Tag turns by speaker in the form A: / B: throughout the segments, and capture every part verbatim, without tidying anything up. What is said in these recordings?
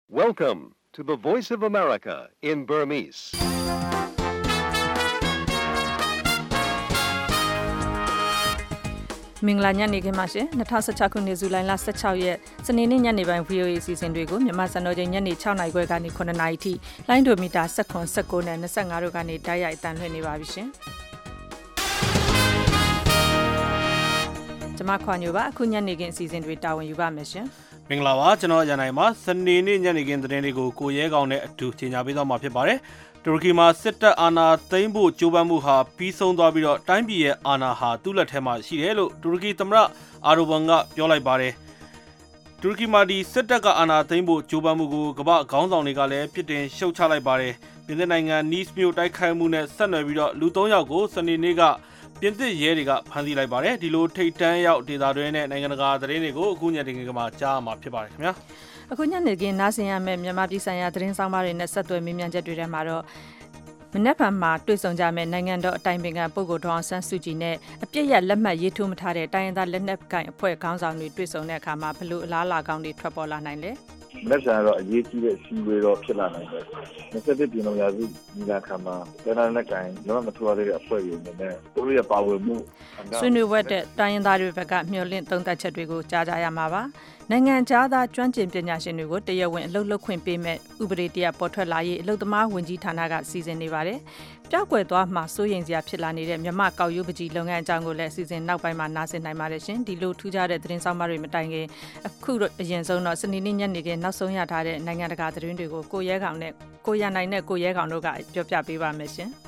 A: Welcome to the Voice of America in Burmese.
B: ။မင်္ဂလာညနေခင်းပါရှင်။၂၀၁၆ခုနှစ်ဇူလိုင်လ၁၆ရက်စနေနေ့ညနေပိုင်း V O A အစီအစဉ်တွေကိုမြန်မာစံတော်ချိန်ညနေ၆နာရီခွဲကနေခုနှစ်နာရီထိလိုင်းဒိုမီတာ၁၇ ၁၉နဲ့၂၅တို့ကနေတိုက်ရိုက်အသံလွှင့်နေပါပြီရှင်။ကျွန်မခွာညိုပါအခုညနေခင်းအစီအစဉ်တွေတာဝန်ယူပါမယ်ရှင်
C: ။မင်္ဂလာပါကျွန်တော်ရန်နိုင်ပါစနေနေ့ညနေခင်းသတင်းတွေကိုကိုရဲကောင်နဲ့အတူကြီးညာပေးသွားမှာဖြစ်ပါတယ်။တူရကီမှာစစ်တပ်အာဏာသိမ်းဖို့ကြိုးပမ်းမှုဟာပြီးဆုံးသွားပြီးတော့တိုင်းပြည်ရဲ့အာဏာဟာသူ့လက်ထဲမှာရှိတယ်လို့တူရကီသမ္မတအာဒိုဘန်ကပြောလိုက်ပါတယ်။တူရကီမှာဒီစစ်တပ်ကအာဏာသိမ်းဖို့ကြိုးပမ်းမှုကိုကမ္ဘာခေါင်းဆောင်တွေကလည်းပြစ်တင်ရှုတ်ချလိုက်ပါတယ်။ပြင်သစ်နိုင်ငံနီးစ်မြို့တိုက်ခိုက်မှုနဲ့ဆက်နွယ်ပြီးတော့လူသုံးယောက်ကိုစနေနေ့ကပြင်သစ်ရဲတွေကဖမ်းဆီးလိုက်ပါတယ်ဒီလိုထိတ်တန်းရောက်ဒေသတွင်းနဲ့နိုင်ငံတကာသတင်းတွေကိုအခုညနေခင်းကမှကြားမှာဖြစ်ပါတယ်ခင်ဗျာ
B: အခုညနေခင်းနားဆင်ရမယ့်မြန်မာပြည်ဆိုင်ရာသတင်းဆောင်ပါတွေနဲ့ဆက်သွယ်မေးမြန်းချက်တွေထဲမှာတော့မနက်ဖြန်မှာတွေ့ဆုံကြမယ့်နိုင်ငံတော်အတိုင်ပင်ခံပုဂ္ဂိုလ်ဒေါအောင်ဆန်းစုကြည်နဲ့အပြည့်ရလက်မှတ်ရေးထိုးမထားတဲ့တိုင်းရင်းသားလက်နက်ကိုင်အဖွဲ့ခေါင်းဆောင်တွေတွေ့ဆုံတဲ့အခါမှာဘလို့အလားအလာကောင်းတွေထွက်ပေါ်လာနိုင်လဲ
D: လက်ဆန်တော့အရေးကြီးတဲ့အစည်းအဝေးတော့ဖြစ်လာနိုင်တယ်။၂၁ပြည်လုံးရာစုညီလာခံမှာတိုင်းဒေသနဲ့ကိုင်လုံးဝမထွားသေးတဲ့အဖွဲ့တွေနဲ့သူတို့ရဲ့ပါဝင်မှု
B: ဆွေးနွေးဝတ်တဲ့တိုင်းရင်းသားတွေဘက်ကမျှော်လင့်သုံးသပ်ချက်တွေကိုကြားကြရမှာပါ။နိုင်ငံခြားသားကျွမ်းကျင်ပညာရှင်တွေကိုတရားဝင်အလုပ်လုပ်ခွင့်ပေးမဲ့ဥပဒေတရပေါ်ထွက်လာရေးအလုပ်သမားဝန်ကြီးဌာနကစီစဉ်နေပါတယ်။ပြောက်ကွယ်သွားမှစိုးရိမ်စရာဖြစ်လာနေတဲ့မြမကောက်ရိုးပကြီးလုပ်ငန်းအကြောင်းကိုလည်းစီစဉ်နောက်ပိုင်းမှာနားဆင်နိုင်ပါတယ်ရှင်။ဒီလိုထူးခြားတဲ့သတင်းဆောင်မတွေမတိုင်ခင်အခုအရင်ဆုံးတော့စနေနေ့ညနေခင်းနောက်ဆုံးရထားတဲ့နိုင်ငံတကာသတင်းတွေကိုကိုရဲကောင်နဲ့ကိုရနိုင်နဲ့ကိုရဲကောင်တို့ကပြောပြပေးပါမယ်ရှင်။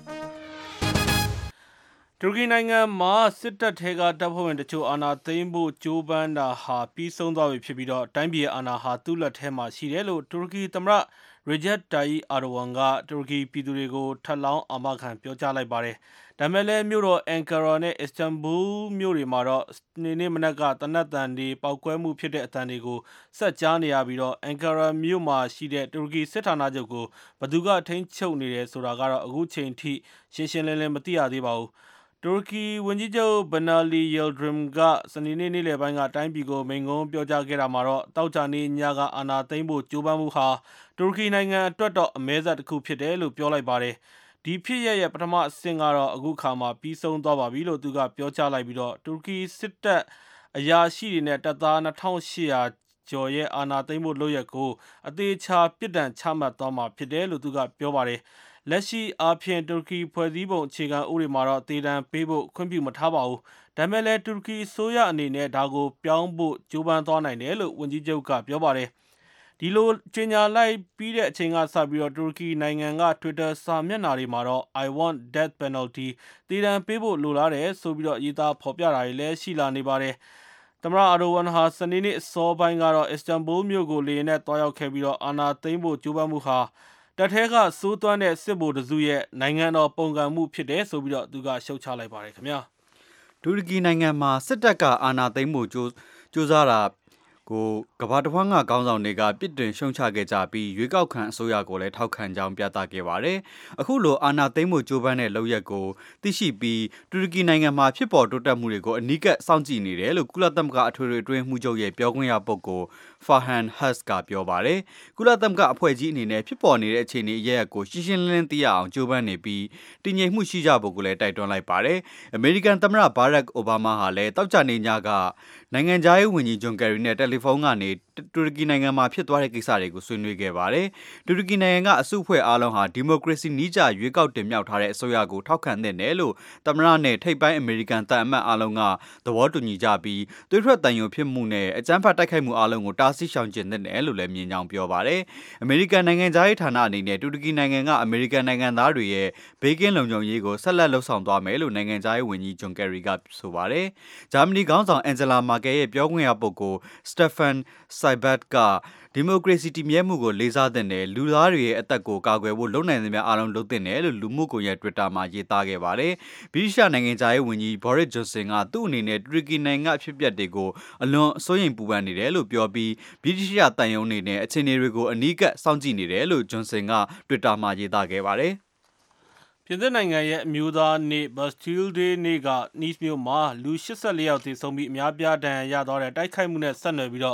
C: တူရကီနိုင်ငံမှာစစ်တပ်ထဲကတပ်ဖွဲ့ဝင်တချို့အာဏာသိမ်းဖို့ကြိုးပမ်းတာဟာပြီးဆုံးသွားပြီဖြစ်ပြီးတော့တိုင်းပြည်အာဏာဟာသူ့လက်ထဲမှာရှိတယ်လို့တူရကီသမ္မတရီဂျက်တာယီအာဒိုဝမ်ကတူရကီပြည်သူတွေကိုထပ်လောင်းအာမခံပြောကြားလိုက်ပါတယ်။ဒါမဲ့လည်းမြို့တော်အန်ကာရာနဲ့အစ္စတန်ဘူလ်မြို့တွေမှာတော့နေ့နေ့မနက်ကတနက်တန်တွေပောက်ကွဲမှုဖြစ်တဲ့အတန်တွေကိုဆက်ကြားနေရပြီးတော့အန်ကာရာမြို့မှာရှိတဲ့တူရကီစစ်ဌာနချုပ်ကိုဘသူကထိန်းချုပ်နေတယ်ဆိုတာကတော့အခုချိန်ထိရှင်းရှင်းလင်းလင်းမသိရသေးပါဘူး။တူရကီဝန်ကြီးချုပ်ဘနာလီယယ်ဒရမ်ကစနေနေ့နေ့လယ်ပိုင်းကတိုင်းပြည်ကိုမိန့်ခွန်းပြောကြားခဲ့တာမှာတော့တောက်ကြနေညကအာဏာသိမ်းဖို့ကြိုးပမ်းမှုဟာတူရကီနိုင်ငံအတွက်တော့အမဲဆက်တစ်ခုဖြစ်တယ်လို့ပြောလိုက်ပါတယ်။ဒီဖြစ်ရရဲ့ပထမအဆင့်ကတော့အခုခါမှာပြီးဆုံးသွားပါပြီလို့သူကပြောကြားလိုက်ပြီးတော့တူရကီစစ်တပ်အရာရှိတွေနဲ့တပ်သား၂၈၀၀ကျော်ရဲ့အာဏာသိမ်းဖို့လုပ်ရက်ကိုအသေးချာပြစ်ဒဏ်ချမှတ်သွားမှာဖြစ်တယ်လို့သူကပြောပါတယ်။လက်ရှိအားဖြင့်တူရကီဖွဲ့စည်းပုံအခြေခံဥပဒေမှာတော့တေတံပေးဖို့ခွင့်ပြုမထားပါဘူး။ဒါပေမဲ့လည်းတူရကီအစိုးရအနေနဲ့ဒါကိုပြောင်းဖို့ကြိုးပမ်းသွားနိုင်တယ်လို့ဝန်ကြီးချုပ်ကပြောပါတယ်။ဒီလိုကြေညာလိုက်ပြီးတဲ့အချိန်ကစပြီးတော့တူရကီနိုင်ငံက Twitter စာမျက်နှာတွေမှာတော့ I want death penalty တေတံပေးဖို့လိုလားတယ်ဆိုပြီးတော့ရေးသားဖော်ပြတာတွေလည်းရှိလာနေပါတယ်။သမ္မတအာဒိုဝမ်ဟာစနေနေ့အစောပိုင်းကတော့အစ္စတန်ဘူလ်မြို့ကိုလေယာဉ်နဲ့တွားရောက်ခဲ့ပြီးတော့အာဏာသိမ်းဖို့ကြိုးပမ်းမှုဟာတပ်ထဲကစိုးသွမ်းတဲ့စစ်ဗိုလ်တစုရဲ့နိုင်ငံတော်ပုံကံမှုဖြစ်တယ်ဆိုပြီးတော့သူကရှုတ်ချလိုက်ပါတယ်ခင်ဗျာ
E: တူရကီနိုင်ငံမှာစစ်တပ်ကအာဏာသိမ်းမှုကြိုးကြိုးစားတာကိုကမ္ဘာတစ်ဝန်းကခေါင်းဆောင်တွေကပြစ်တင်ရှုံချခဲ့ကြပြီးရွေးကောက်ခံအစိုးရကိုလည်းထောက်ခံကြောင်းပြသခဲ့ပါတယ်။အခုလိုအာဏာသိမ်းမှုကြိုးပမ်းတဲ့လုပ်ရက်ကိုသိရှိပြီးတူရကီနိုင်ငံမှာဖြစ်ပေါ်တိုးတက်မှုတွေကိုအနီးကပ်စောင့်ကြည့်နေတယ်လို့ကုလသမဂ္ဂအထွေထွေအတွင်းမှုချုပ်ရဲ့ပြောခွင့်ရပုဂ္ဂိုလ်ဖာဟန်ဟတ်ကပြောပါတယ်။ကုလသမဂ္ဂအဖွဲ့ကြီးအနေနဲ့ဖြစ်ပေါ်နေတဲ့အခြေအနေအရရက်ကိုရှင်းရှင်းလင်းလင်းသိရအောင်ကြိုးပမ်းနေပြီးတည်ငြိမ်မှုရှိကြဖို့ကိုလည်းတိုက်တွန်းလိုက်ပါတယ်။အမေရိကန်သမ္မတဘာရက်အိုဘားမားဟာလည်းတောက်ကြနေညကနိုင်ငံခြားရေးဝန်ကြီးဂျွန်ကယ်ရီနဲ့တယ်လီဖုန်းကနေတူရကီနိုင်ငံမှာဖြစ်သွားတဲ့ကိစ္စတွေကိုဆွေးနွေးခဲ့ပါတယ်။တူရကီနိုင်ငံကအစုအဖွဲ့အားလုံးဟာဒီမိုကရေစီနည်းကျရွေးကောက်တင်မြှောက်ထားတဲ့အစိုးရကိုထောက်ခံတဲ့နယ်လို့သမ္မတနဲ့ထိပ်ပိုင်းအမေရိကန်တပ်အမတ်အားလုံးကသဘောတူညီကြပြီးသွေးထွက်တန်ယိုဖြစ်မှုနဲ့အကြမ်းဖက်တိုက်ခိုက်မှုအားလုံးကိုတားဆီးရှောင်ကျဉ်တဲ့နယ်လို့လည်းမြင်ကြောင်းပြောပါတယ်။အမေရိကန်နိုင်ငံသားရေးဌာနအနေနဲ့တူရကီနိုင်ငံကအမေရိကန်နိုင်ငံသားတွေရဲ့ဘေးကင်းလုံခြုံရေးကိုဆက်လက်လှုပ်ဆောင်သွားမယ်လို့နိုင်ငံသားရေးဝန်ကြီးဂျွန်ကယ်ရီကဆိုပါတယ်။ဂျာမနီခေါင်းဆောင်အန်ဂျလာမာကယ်ရဲ့ပြောခွင့်ရပုဂ္ဂိုလ်စတက်ဖန်ဆိုင်ဘတ်ကဒီမိုကရေစီတည်မြဲမှုကိုလေးစားတဲ့နယ်လူသားတွေရဲ့အသက်ကိုကာကွယ်ဖို့လုပ်နိုင်သမျှအားလုံးလုပ်တဲ့နယ်လို့လူမှုကွန်ရက် Twitter မှာရေးသားခဲ့ပါတယ်။ဗြိတိရှနိုင်ငံသားရေးဝန်ကြီးဘော်ရစ်ဂျွန်ဆင်ကသူ့အနေနဲ့တူရကီနိုင်ငံအဖြစ်အပျက်တွေကိုအလွန်စိုးရိမ်ပူပန်နေတယ်လို့ပြောပြီးဗြိတိရှတန်ယုံအနေနဲ့အခြေအနေတွေကိုအနီးကပ်စောင့်ကြည့်နေတယ်လို့ဂျွန်ဆင်က Twitter မှာရေးသားခဲ့ပါတယ်
C: ။ပြင်သစ်နိုင်ငံရဲ့အမျိုးသားနေ့ Bastille Day နေ့ကနီးစ်မြို့မှာလူ၈၄ယောက်သေဆုံးပြီးအများပြားဒဏ်ရာရသွားတဲ့တိုက်ခိုက်မှုနဲ့ဆက်နွယ်ပြီးတော့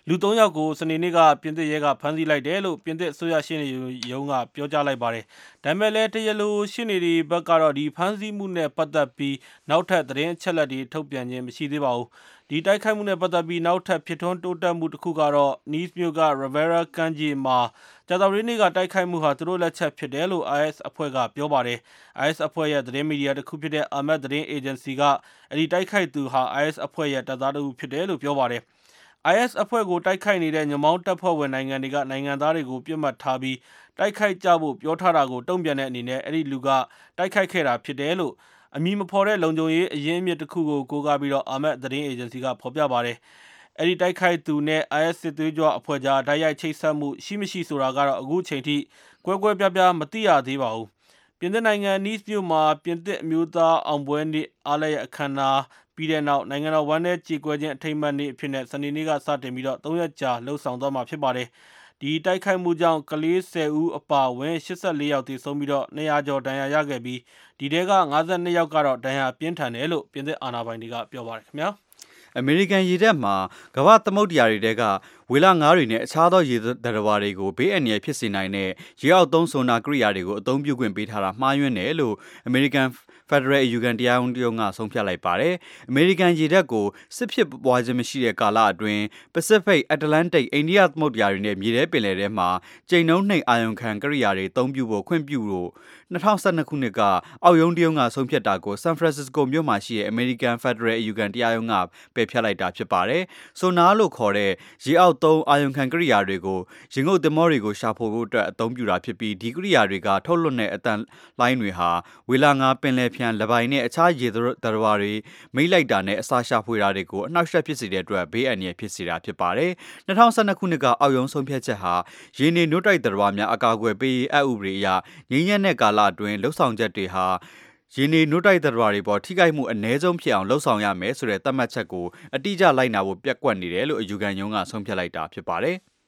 C: လူသုံးယောက်ကိုစနေနေ့ကပြင်သစ်ရဲကဖမ်းဆီးလိုက်တယ်လို့ပြင်သစ်အစိုးရရှေ့နေရုံးကပြောကြားလိုက်ပါတယ်။ဒါပေမဲ့လည်းတရားလိုရှေ့နေတွေဘက်ကတော့ဒီဖမ်းဆီးမှုနဲ့ပတ်သက်ပြီးနောက်ထပ်သတင်းအချက်အလက်တွေထုတ်ပြန်ခြင်းမရှိသေးပါဘူး။ဒီတိုက်ခိုက်မှုနဲ့ပတ်သက်ပြီးနောက်ထပ်ဖြစ်ထွန်းတိုးတက်မှုတစ်ခုကတော့ Nice မြို့က Riviera ကမ်းခြေမှာကြာသပတေးနေ့ကတိုက်ခိုက်မှုဟာသူတို့လက်ချက်ဖြစ်တယ်လို့ I S အဖွဲ့ကပြောပါတယ်။ I S အဖွဲ့ရဲ့သတင်းမီဒီယာတစ်ခုဖြစ်တဲ့ Ahmed သတင်းအေဂျင်စီကအဲဒီတိုက်ခိုက်သူဟာ I S အဖွဲ့ရဲ့တပ်သားတစ်ဦးဖြစ်တယ်လို့ပြောပါတယ်။ I S အဖွဲ့ကိုတိုက်ခိုက်နေတဲ့ညမောင်းတပ်ဖွဲ့ဝင်နိုင်ငံတွေကနိုင်ငံသားတွေကိုပြစ်မှတ်ထားပြီးတိုက်ခိုက်ကြဖို့ပြောထားတာကိုတုံ့ပြန်တဲ့အနေနဲ့အဲဒီလူကတိုက်ခိုက်ခဲ့တာဖြစ်တယ်လို့အမည်မဖော်တဲ့လုံခြုံရေးအရင်းအမြစ်တစ်ခုကိုကိုးကားပြီးတော့ Ahmed သတင်းအေဂျင်စီကဖော်ပြပါတယ်။အဲဒီတိုက်ခိုက်သူနဲ့ I S စစ်သွေးကြွအဖွဲ့ကြားတိုက်ရိုက်ချိတ်ဆက်မှုရှိမရှိဆိုတာကတော့အခုချိန်ထိကွဲကွဲပြားပြားမသိရသေးပါဘူး။ပြင်သစ်နိုင်ငံ Nice မြို့မှာပြင်သစ်အမျိုးသားအောင်ပွဲနေ့အားလပ်ရက်အခမ်းအနားပြီးတဲ့နောက်နိုင်ငံတော်ဝမ်းနည်းကြေကွဲခြင်းအထိမ်းအမှတ်နေ့အဖြစ်နဲ့စနေနေ့ကစတင်ပြီးတော့သုံးရက်ကြာလှုပ်ဆောင်သွားမှာဖြစ်ပါတယ်။ဒီတိုက်ခိုက်မှုကြောင့်ကလေးဆယ်ဦးအပါအဝင်၈၄ယောက်သေဆုံးပြီးတော့နှစ်ရာကျော်ဒဏ်ရာရခဲ့ပြီးဒီထဲက၅၂ယောက်ကတော့ဒဏ်ရာပြင်းထန်တယ်လို့ပြင်သစ်အာဏာပိုင်တွေကပြောပါတယ်ခင်ဗျာ။
E: အမေရိကန်ရေတပ်မှာကမ္ဘာသမုဒ္ဒရာတွေတဲကဝေလငါးတွေနဲ့အခြားသောရေသတ္တဝါတွေကိုဘေးအန္တရာယ်ဖြစ်စေနိုင်တဲ့ရေအောက်သုံးဆိုနာကိရိယာတွေကိုအသုံးပြုခွင့်ပေးထားတာမှားယွင်းတယ်လို့အမေရိကန်ဖက်ဒရယ်အယူခံတရားရုံးကဆုံးဖြတ်လိုက်ပါတယ်။အမေရိကန်ရေတပ်ကိုစစ်ဖြစ်ပွားခြင်းမရှိတဲ့ကာလအတွင်း Pacific, Atlantic, အိန္ဒိယသမုဒ္ဒရာတွေနဲ့မြေထဲပင်လယ်ထဲမှာကျိန်နှုန်းနှိမ်အာရုံခံကိရိယာတွေအသုံးပြုဖို့ခွင့်ပြုလို့၂၀၁၂ခုနှစ်ကအောက်ရုံးတရုံးကဆုံးဖြတ်တာကို San Francisco မြို့မှာရှိတဲ့ American Federal အယူခံတရားရုံးကပယ်ဖျက်လိုက်တာဖြစ်ပါတယ်။ဆိုနာလို့ခေါ်တဲ့ရေအောက်သုံးအာရုံခံကိရိယာတွေကိုရေငုပ်သင်္ဘောတွေကိုရှာဖွေဖို့အတွက်အသုံးပြုတာဖြစ်ပြီးဒီကိရိယာတွေကထုတ်လွှတ်တဲ့အတန်လိုင်းတွေဟာဝေလငါပင်လယ်ဖြန်လပိုင်နဲ့အခြားရေသတ္တဝါတွေမိတ်လိုက်တာနဲ့အစာရှာဖွေတာတွေကိုအနှောက်အယှက်ဖြစ်စေတဲ့အတွက်ဘေးအန္တရာယ်ဖြစ်စေတာဖြစ်ပါတယ်။၂၀၁၂ခုနှစ်ကအောက်ရုံးဆုံးဖြတ်ချက်ဟာရေနေနှုတ်တိုက်သတ္တဝါများအကာအကွယ်ပေးရေးအဥပဒေအရငြိမ်းချမ်းတဲ့ကာလအတွင်းလှုပ်ဆောင်ချက်တွေဟာရေနေနှုတ်တိုက်သတ္တဝါတွေပေါ်ထိခိုက်မှုအ ਨੇ ဆုံးဖြစ်အောင်လှုပ်ဆောင်ရမယ်ဆိုတဲ့သတ်မှတ်ချက်ကိုအတိအကျလိုက်နာဖို့ပြက်ကွက်နေတယ်လို့အယူခံရုံးကဆုံးဖြတ်လိုက်တာဖြစ်ပါတယ်။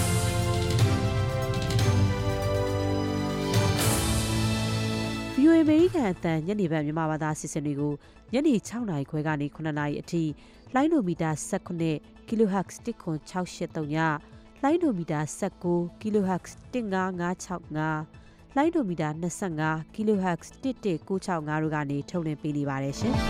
F: V O A အမေရိကန်အသံညနေပိုင်းမြန်မာဘာသာအစီအစဉ်တွေကိုညနေ၆နာရီခွဲကနေခုနှစ်နာရီအထိလိုင်းနိုမီတာ၁၉ kilohertz တစ်ခွန်၆၈၃ညလိုင်းနိုမီတာ၁၉ kilohertz တစ်၅၅၆၅လိုင်းနိုမီတာ၂၅ kilohertz တစ်၁၉၆၅တို့ကနေထုတ်လွှင့်ပေးနေပါတယ်ရှင်။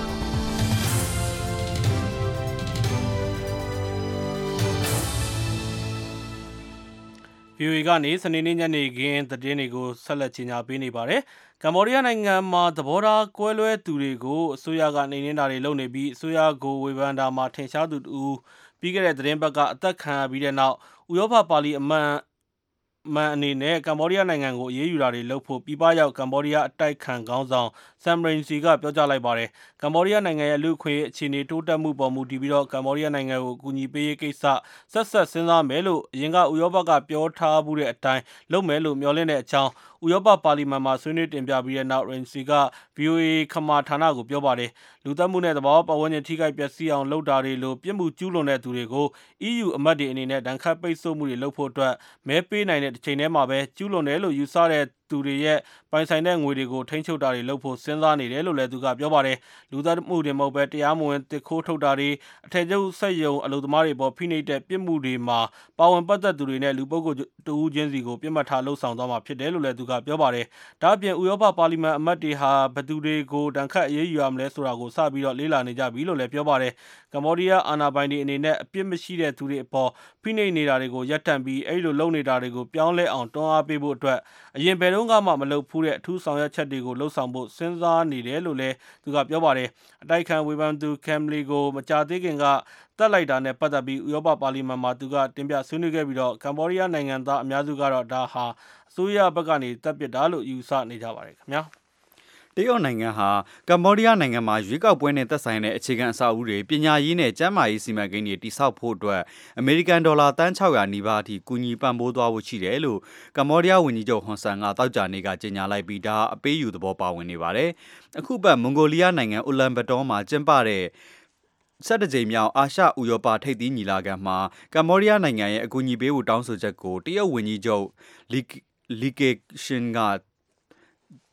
C: V O A ကနေစနေနေ့ညနေခင်းသတင်းတွေကိုဆက်လက်ကြီးညာပေးနေပါတယ်။ကမ္ဘောဒီးယားနိုင်ငံမှာသဘောထားကွဲလွဲသူတွေကိုအစိုးရကနှိမ်နင်းတာတွေလုပ်နေပြီးအစိုးရကိုဝေဖန်တာမှာထင်ရှားသူတူပြီးခဲ့တဲ့သတင်းပတ်ကအသက်ခံရပြီးတဲ့နောက်ဥရောပပါလီအမန်မန်အနေနဲ့ကမ္ဘောဒီးယားနိုင်ငံကိုအေးအေးယူတာတွေလုပ်ဖို့ပြည်ပရောက်ကမ္ဘောဒီးယားအတိုက်ခံခေါင်းဆောင်ဆမ်ရိန်စီကပြောကြားလိုက်ပါတယ်။ကမ္ဘောဒီးယားနိုင်ငံရဲ့လူ့ခွင့်အခြေအနေတိုးတက်မှုပေါ်မူတည်ပြီးတော့ကမ္ဘောဒီးယားနိုင်ငံကိုအကူအညီပေးရေးကိစ္စဆက်ဆက်စဉ်းစားမယ်လို့အရင်ကဥရောပကပြောထားမှုတဲ့အတိုင်းလုပ်မယ်လို့မျှော်လင့်တဲ့အကြောင်းဥရောပပါလီမန်မှာဆွေးနွေးတင်ပြပြီးတဲ့နောက်ရင်စီက V O A ခမာဌာနကိုပြောပါတယ်။လူသက်မှုနဲ့သဘာဝပတ်ဝန်းကျင်ထိခိုက်ပျက်စီးအောင်လုပ်တာတွေလိုပြစ်မှုကျူးလွန်တဲ့သူတွေကို E U အမတ်တွေအနေနဲ့ဒဏ်ခတ်ပိတ်ဆို့မှုတွေလုပ်ဖို့အတွက်မဲပေးနိုင်တဲ့တစ်ချိန်တည်းမှာပဲကျူးလွန်တယ်လို့ယူဆတဲ့သူတွေရဲ့ပိုင်ဆိုင်တဲ့ငွေတွေကိုထိန်းချုပ်တာတွေလုပ်ဖို့စဉ်းစားနေတယ်လို့လည်းသူကပြောပါတယ်။လူသက်မှုတွေမဟုတ်ပဲတရားမဝင်တစ်ခိုးထုတ်တာတွေအထက်ကျုပ်ဆက်ယုံအလုပ်သမားတွေပေါ်ဖိနှိပ်တဲ့ပြစ်မှုတွေမှာပါဝင်ပတ်သက်သူတွေနဲ့လူပုဂ္ဂိုလ်တဦးချင်းစီကိုပြစ်မှတ်ထားလှုပ်ဆောင်သွားမှာဖြစ်တယ်လို့လည်းသူကပြောပါတယ်။ဒါ့အပြင်ဥရောပပါလီမန်အမတ်တွေဟာဘယ်သူတွေကိုဒဏ်ခတ်အရေးယူရမလဲဆိုတာကိုစပြီးတော့လေ့လာနေကြပြီလို့လည်းပြောပါတယ်။ကမ္ဘောဒီးယားအာဏာပိုင်တွေအနေနဲ့အပြစ်မရှိတဲ့သူတွေအပေါ်ဖိနှိပ်နေတာတွေကိုရပ်တန့်ပြီးအဲဒီလိုလုပ်နေတာတွေကိုပြောင်းလဲအောင်တွန်းအားပေးဖို့အတွက်အရင်ဘယ်တော့မှမလုပ်ဘူးတဲ့အထူးဆောင်ရွက်ချက်တွေကိုလှုပ်ဆောင်ဖို့စဉ်းစားနေတယ်လို့လည်းသူကပြောပါတယ်။အတိုက်ခံဝေဖန်သူကမ်လီကိုမကြာသေးခင်ကတက်လိုက်တာနဲ့ပတ်သက်ပြီးဥရောပပါလီမန်မှာသူကတင်ပြဆွေးနွေးခဲ့ပြီးတော့ကမ္ဘောဒီးယားနိုင်ငံသားအများစုကတော့ဒါဟာအစိုးရဘက်ကနေတပ်ပစ်တာလို့ယူဆနေကြပါတယ်ခင်ဗျာ။
E: တရုတ်နိုင်ငံဟာကမ္ဘောဒီးယားနိုင်ငံမှာရွေးကောက်ပွဲနဲ့သက်ဆိုင်တဲ့အခြေခံအဆောက်အဦတွေပညာရေးနဲ့ကျန်းမာရေးစီမံကိန်းတွေတည်ဆောက်ဖို့အတွက်အမေရိကန်ဒေါ်လာတန်၆၀၀နီးပါးအထိကူညီပံ့ပိုးသွားဖို့ရှိတယ်လို့ကမ္ဘောဒီးယားဝန်ကြီးချုပ်ဟွန်ဆန်ကတောက်ကြနေကကြေညာလိုက်ပြီးဒါအပေးယူသဘောပါဝင်နေပါတယ်။အခုပတ်မွန်ဂိုလီးယားနိုင်ငံအူလန်ဘတ်တော်မှာကျင်းပတဲ့ဆယ့်တစ်ကြိမ်မြောက်အာရှဥရောပထိပ်သီးညီလာခံမှာကမ္ဘောဒီးယားနိုင်ငံရဲ့အကူအညီပေးဖို့တောင်းဆိုချက်ကိုတရုတ်ဝန်ကြီးချုပ်လီလီကေရှင်က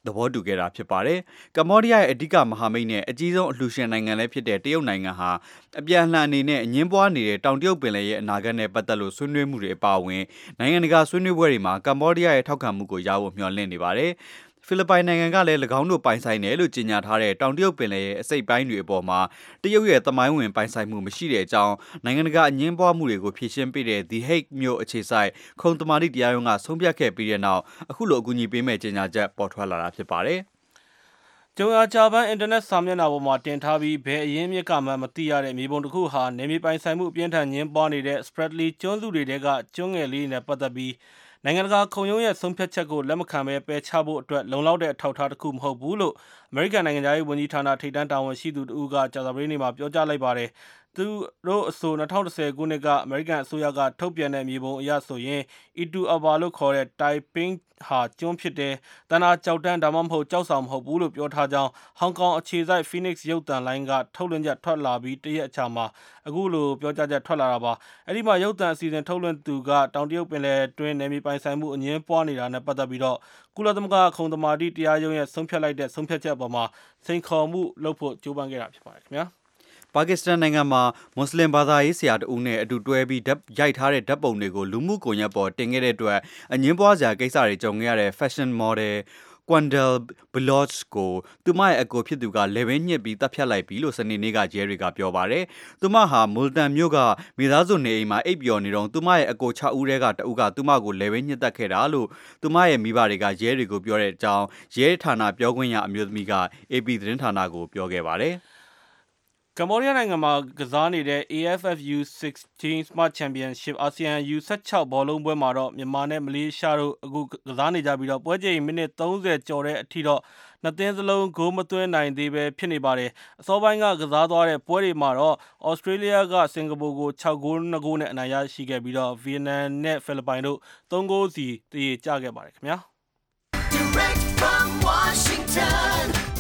E: သဘောတူခဲ့တာဖြစ်ပါတယ်။ကမ္ဘောဒီးယားရဲ့အဓိကမဟာမိတ်နဲ့အကြီးဆုံးအလှူရှင်နိုင်ငံလည်းဖြစ်တဲ့တရုတ်နိုင်ငံဟာအပြန်အလှန်အနေနဲ့အငင်းပွားနေတဲ့တောင်တရုတ်ပင်လယ်ရဲ့အနာဂတ်နဲ့ပတ်သက်လို့ဆွေးနွေးမှုတွေအပါအဝင်နိုင်ငံတကာဆွေးနွေးပွဲတွေမှာကမ္ဘောဒီးယားရဲ့ထောက်ခံမှုကိုရဖို့မျှော်လင့်နေပါတယ်။ဖိလစ်ပိုင်နိုင်ငံကလည်း၎င်းတို့ပိုင်ဆိုင်တယ်လို့ကြေညာထားတဲ့တောင်တရုတ်ပင်လယ်ရဲ့အစိပ်ပိုင်းတွေအပေါ်မှာတရုတ်ရဲ့သမိုင်းဝင်ပိုင်ဆိုင်မှုမရှိတဲ့အကြောင်းနိုင်ငံတကာအငင်းပွားမှုတွေကိုဖြေရှင်းပေးတဲ့ The Hague မြို့အခြေစိုက်ခုံသမာဓိတရားရုံးကဆုံးဖြတ်ခဲ့ပြီးတဲ့နောက်အခုလိုအကူအညီပေးမဲ့ကြေညာချက်ပေါ်ထွက်လာတာဖြစ်ပါတယ်
C: ။ကျုံအားဂျာပန်အင်တာနက်စာမျက်နှာပေါ်မှာတင်ထားပြီးဘယ်အရင်းမြစ်ကမှမသိရတဲ့မြေပုံတစ်ခုဟာနေမြေပိုင်ဆိုင်မှုအပြင်းထန်ညှင်းပွားနေတဲ့ Spratly ကျွန်းစုတွေတဲကကျွန်းငယ်လေးနဲ့ပတ်သက်ပြီးနိုင်ငံတကာခုံရုံးရဲ့ဆုံးဖြတ်ချက်ကိုလက်မခံဘဲပယ်ချဖို့အတွက်လုံလောက်တဲ့အထောက်အထားတစ်ခုမဟုတ်ဘူးလို့အမေရိကန်နိုင်ငံသားရေးဝန်ကြီးဌာနထိပ်တန်းတာဝန်ရှိသူတို့ကကြာသပတေးနေ့မှာပြောကြားလိုက်ပါတယ်။သူတို့အဆို၂၀၁၀ခုနှစ်ကအမေရိကန်အစိုးရကထုတ်ပြန်တဲ့မြေပုံအရဆိုရင် Itu Aba လို့ခေါ်တဲ့တိုင်ပင်းဟာကျွန်းဖြစ်တယ်။တန်တာကြောက်တန်းဒါမှမဟုတ်ကြောက်ဆောင်မဟုတ်ဘူးလို့ပြောထားကြောင်းဟောင်ကောင်အခြေစိုက် Phoenix ရုပ်သံလိုင်းကထုတ်လွှင့်ချက်ထွက်လာပြီးတရက်အကြာမှာအခုလိုပြောကြားချက်ထွက်လာတာပါ။အဲဒီမှာရုပ်သံအစီအစဉ်ထုတ်လွှင့်သူကတောင်တရုတ်ပင်လယ်တွင်းနယ်မြေပိုင်ဆိုင်မှုအငင်းပွားနေတာနဲ့ပတ်သက်ပြီးတော့ကုလသမဂ္ဂခုံသမာဓိတရားရုံးရဲ့ဆုံးဖြတ်လိုက်တဲ့ဆုံးဖြတ်ချက်အပေါ်မှာစိန်ခေါ်မှုလုပ်ဖို့ကြိုးပမ်းခဲ့တာဖြစ်ပါတယ်ခင်ဗျာ
E: ပါကစ္စတန်နိုင်ငံမှာမွတ်စလင်ဘာသာရေးဆရာတဦးနဲ့အတူတွဲပြီးဓာတ်ရိုက်ထားတဲ့ဓာတ်ပုံတွေကိုလူမှုကွန်ရက်ပေါ်တင်ခဲ့တဲ့အတွက်အငင်းပွားစရာကိစ္စတွေကြုံခဲ့ရတဲ့ fashion model Quandel Baloch ကိုသူမရဲ့အကိုဖြစ်သူကလေဘင်းညှစ်ပြီးတပ်ဖြတ်လိုက်ပြီလို့စနေနေ့ကရဲတွေကပြောပါတယ်။သူမဟာမူလတန်မြို့ကမိသားစုနေအိမ်မှာအိပ်ပျော်နေတော့သူမရဲ့အကို၆ဦးထဲကတဦးကသူမကိုလေဘင်းညှစ်တက်ခဲ့တာလို့သူမရဲ့မိဘတွေကရဲတွေကိုပြောတဲ့အကြောင်းရဲဌာနပြောခွင့်ရအမျိုးသမီးက A P သတင်းဌာနကိုပြောခဲ့ပါတယ်။
C: ကမ္ဘောဒီးယားနိုင်ငံမှာကစားနေတဲ့ A F F U ၁၆ Smart Championship အာဆီယံ U ၁၆ ဘောလုံးပွဲမှာတော့မြန်မာနဲ့မလေးရှားတို့အခုကစားနေကြပြီးတော့ပွဲချိန်မိနစ်၃၀ကျော်တဲ့အထိတော့နှစ်သင်းစလုံးဂိုးမသွင်းနိုင်သေးပဲဖြစ်နေပါတယ်။အစောပိုင်းကကစားသွားတဲ့ပွဲတွေမှာတော့ဩစတြေးလျကစင်ကာပူကို၆ဂိုး၂ဂိုးနဲ့အနိုင်ရရှိခဲ့ပြီးတော့ဗီယက်နမ်နဲ့ဖိလစ်ပိုင်တို့၃ဂိုးစီတရေကျခဲ့ပါတယ်ခင်ဗျာ။ Direct from Washington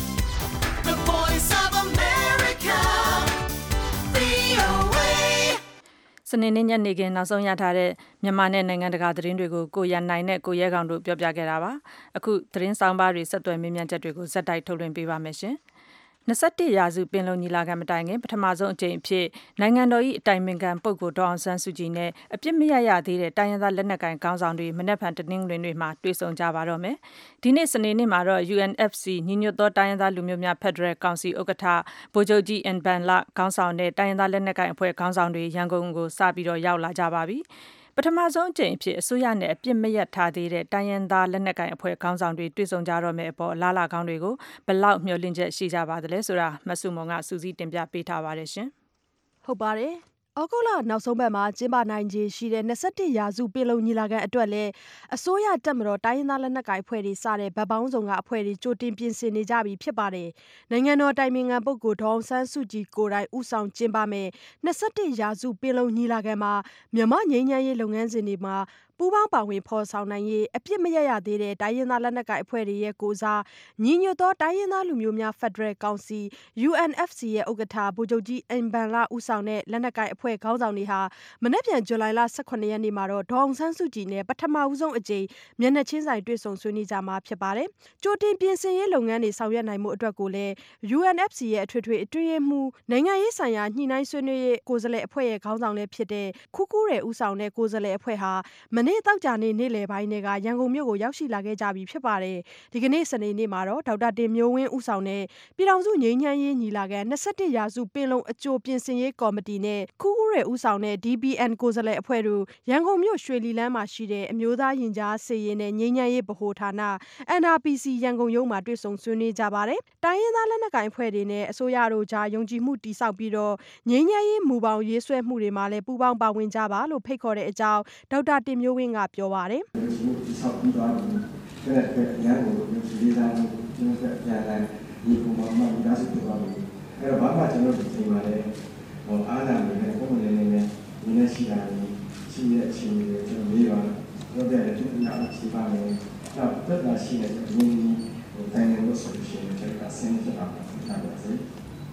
C: The Voice of America
B: စနေနေ့ညနေခင်းနောက်ဆုံးရထားတဲ့မြန်မာနဲ့နိုင်ငံတကာသတင်းတွေကိုကိုရန်နိုင်နဲ့ကိုရဲကောင်တို့ပြောပြခဲ့တာပါအခုသတင်းဆောင်ပါတွေဆက်သွယ်မေးမြန်းချက်တွေကိုဇက်တိုက်ထုတ်လွှင့်ပေးပါမယ်ရှင်၂၁ရာစုပင်လုံညီလာခံမတိုင်ခင်ပထမဆုံးအကြိမ်အဖြစ်နိုင်ငံတော်၏အတိုင်ပင်ခံပုဂ္ဂိုလ်ဒေါအောင်ဆန်းစုကြည်နဲ့အပြစ်မရရသေးတဲ့တိုင်းရင်းသားလက်နက်ကိုင်ခေါင်းဆောင်တွေမနက်ဖြန်တနင်္ဂနွေနေ့မှာတွေ့ဆုံကြပါတော့မယ်ဒီနေ့စနေနေ့မှာတော့ U N F C ညီညွတ်သောတိုင်းရင်းသားလူမျိုးများဖက်ဒရယ်ကောင်စီဥက္ကဋ္ဌဗိုလ်ချုပ်ကြီးအင်ဘန်လခေါင်းဆောင်တဲ့တိုင်းရင်းသားလက်နက်ကိုင်အဖွဲ့ခေါင်းဆောင်တွေရန်ကုန်ကိုစပြီးတော့ရောက်လာကြပါပြီပထမဆုံးအကြိမ်အဖြစ်အစိုးရနဲ့အပြစ်မရထားသေးတဲ့တိုင်းရင်းသားလက်နက်ကိုင်အဖွဲ့ခေါင်းဆောင်တွေတွေ့ဆုံကြတော့မယ့်အပေါ်လာလာကောင်းတွေကိုဘလောက်မျှော်လင့်ချက်ရှိကြပါသလဲဆိုတာမဆုမွန်ကစူးစီးတင်ပြပေးထားပါတယ်ရှင်
G: ဟုတ်ပါတယ်ဩဂုတ်လနောက်ဆုံးပတ်မှာကျင်းပနိုင်ခြေရှိတဲ့၂၁ရာစုပင်လုံညီလာခံအတွက်လည်းအစိုးရတပ်မတော်တိုင်းရင်းသားလက်နက်ကိုင်အဖွဲ့တွေစတဲ့ဗတ်ပေါင်းစုံကအဖွဲ့တွေကြိုတင်ပြင်ဆင်နေကြပြီဖြစ်ပါတယ်။နိုင်ငံတော်တိုင်ပင်ခံပုဂ္ဂိုလ်ဒေါအောင်ဆန်းစုကြည်ကိုယ်တိုင်ဦးဆောင်ကျင်းပမယ်၂၁ရာစုပင်လုံညီလာခံမှာမြန်မာငြိမ်းချမ်းရေးလုပ်ငန်းစဉ်တွေမှာပူးပေါင်းပါဝင်ဖော်ဆောင်နိုင်ရေးအပြစ်မရရသေးတဲ့တိုင်းရင်းသားလက်နက်ကိုင်အဖွဲ့တွေရဲ့ကိုယ်စားညီညွတ်သောတိုင်းရင်းသားလူမျိုးများဖက်ဒရယ်ကောင်စီ U N F C ရဲ့ဥက္ကဋ္ဌဗိုလ်ချုပ်ကြီးအင်ဘန်လဦးဆောင်တဲ့လက်နက်ကိုင်အဖွဲ့ခေါင်းဆောင်တွေဟာမနက်ဖြန်ဇူလိုင်လ၁၇ရက်နေ့မှာတော့ဒေါအောင်ဆန်းစုကြည်နဲ့ပထမဦးဆုံးအကြိမ်မျက်နှာချင်းဆိုင်တွေ့ဆုံဆွေးနွေးကြမှာဖြစ်ပါတယ်။ကြိုတင်ပြင်ဆင်ရေးလုပ်ငန်းတွေဆောင်ရွက်နိုင်မှုအတွက်ကိုလည်း U N F C ရဲ့အထွေထွေအတွင်းရေးမှူးနိုင်ငံရေးဆိုင်ရာညှိနှိုင်းဆွေးနွေးရေးကိုယ်စားလှယ်အဖွဲ့ရဲ့ခေါင်းဆောင်လည်းဖြစ်တဲ့ခူးကူးရယ်ဦးဆောင်တဲ့ကိုယ်စားလှယ်အဖွဲ့ဟာမနေ့တောက်ကြနေ့နေ့လယ်ပိုင်းတွေကရန်ကုန်မြို့ကိုရောက်ရှိလာခဲ့ကြပြီဖြစ်ပါတယ်။ဒီကနေ့စနေနေ့မှာတော့ဒေါက်တာတင်မျိုးဝင်းဦးဆောင်တဲ့ပြည်ထောင်စုငြိမ်းချမ်းရေးညီလာခံ၂၁ရာစုပင်လုံအကြိုပြင်ဆင်ရေးကော်မတီနဲ့ခူးကူးရယ်ဦးဆောင်တဲ့ D B N ကိုယ်စားလှယ်အဖွဲ့တို့ရန်ကုန်မြို့ရွှေလီလမ်းမှာရှိတဲ့အမျိုးသားရင်ကြားစေရေးနဲ့ငြိမ်းချမ်းရေးဗဟိုဌာန N R P C ရန်ကုန်ရုံးမှာတွေ့ဆုံဆွေးနွေးကြပါတယ်။တိုင်းရင်းသားလက်နက်ကိုင်အဖွဲ့တွေနဲ့အစိုးရတို့ကြားယုံကြည်မှုတည်ဆောက်ပြီးတော့ငြိမ်းချမ်းရေးမူပေါင်းရေးဆွဲမှုတွေမှာလည်းပူးပေါင်းပါဝင်ကြပါလို့ဖိတ်ခေါ်တဲ့အကြောင်းဒေါက်တာတင်မျိုးဝင်းကပြောပါတယ်။ဆောက်ပြီးသွားပြီ။အဲ့ဒါကရန်ကုန်ကိုဒီလိုမျိုးကျွန်တော်ပြန်လာဒီပုံမှန်မှဒါဆိုပြသွားပြီ။အဲ့တော့ဘာမှကျွန်တော်ဒီချိန်မှာလည်းဟိုအားနာနေတယ်ပုံမှန်လေးလေးနဲ့ဒီနေ့ရှိတာရှိရဲ့အချိန်တွေကျွန်တော်လေးပါတော့တဲ့ဒီနာရှိပါမယ်။နောက်တက်လာရှိတဲ့ဒီဟိုတိုင်းနေလို့ဆိုရှင်ကျွန်တော်ဆင်းပြတာပါ။အပြည့်ရ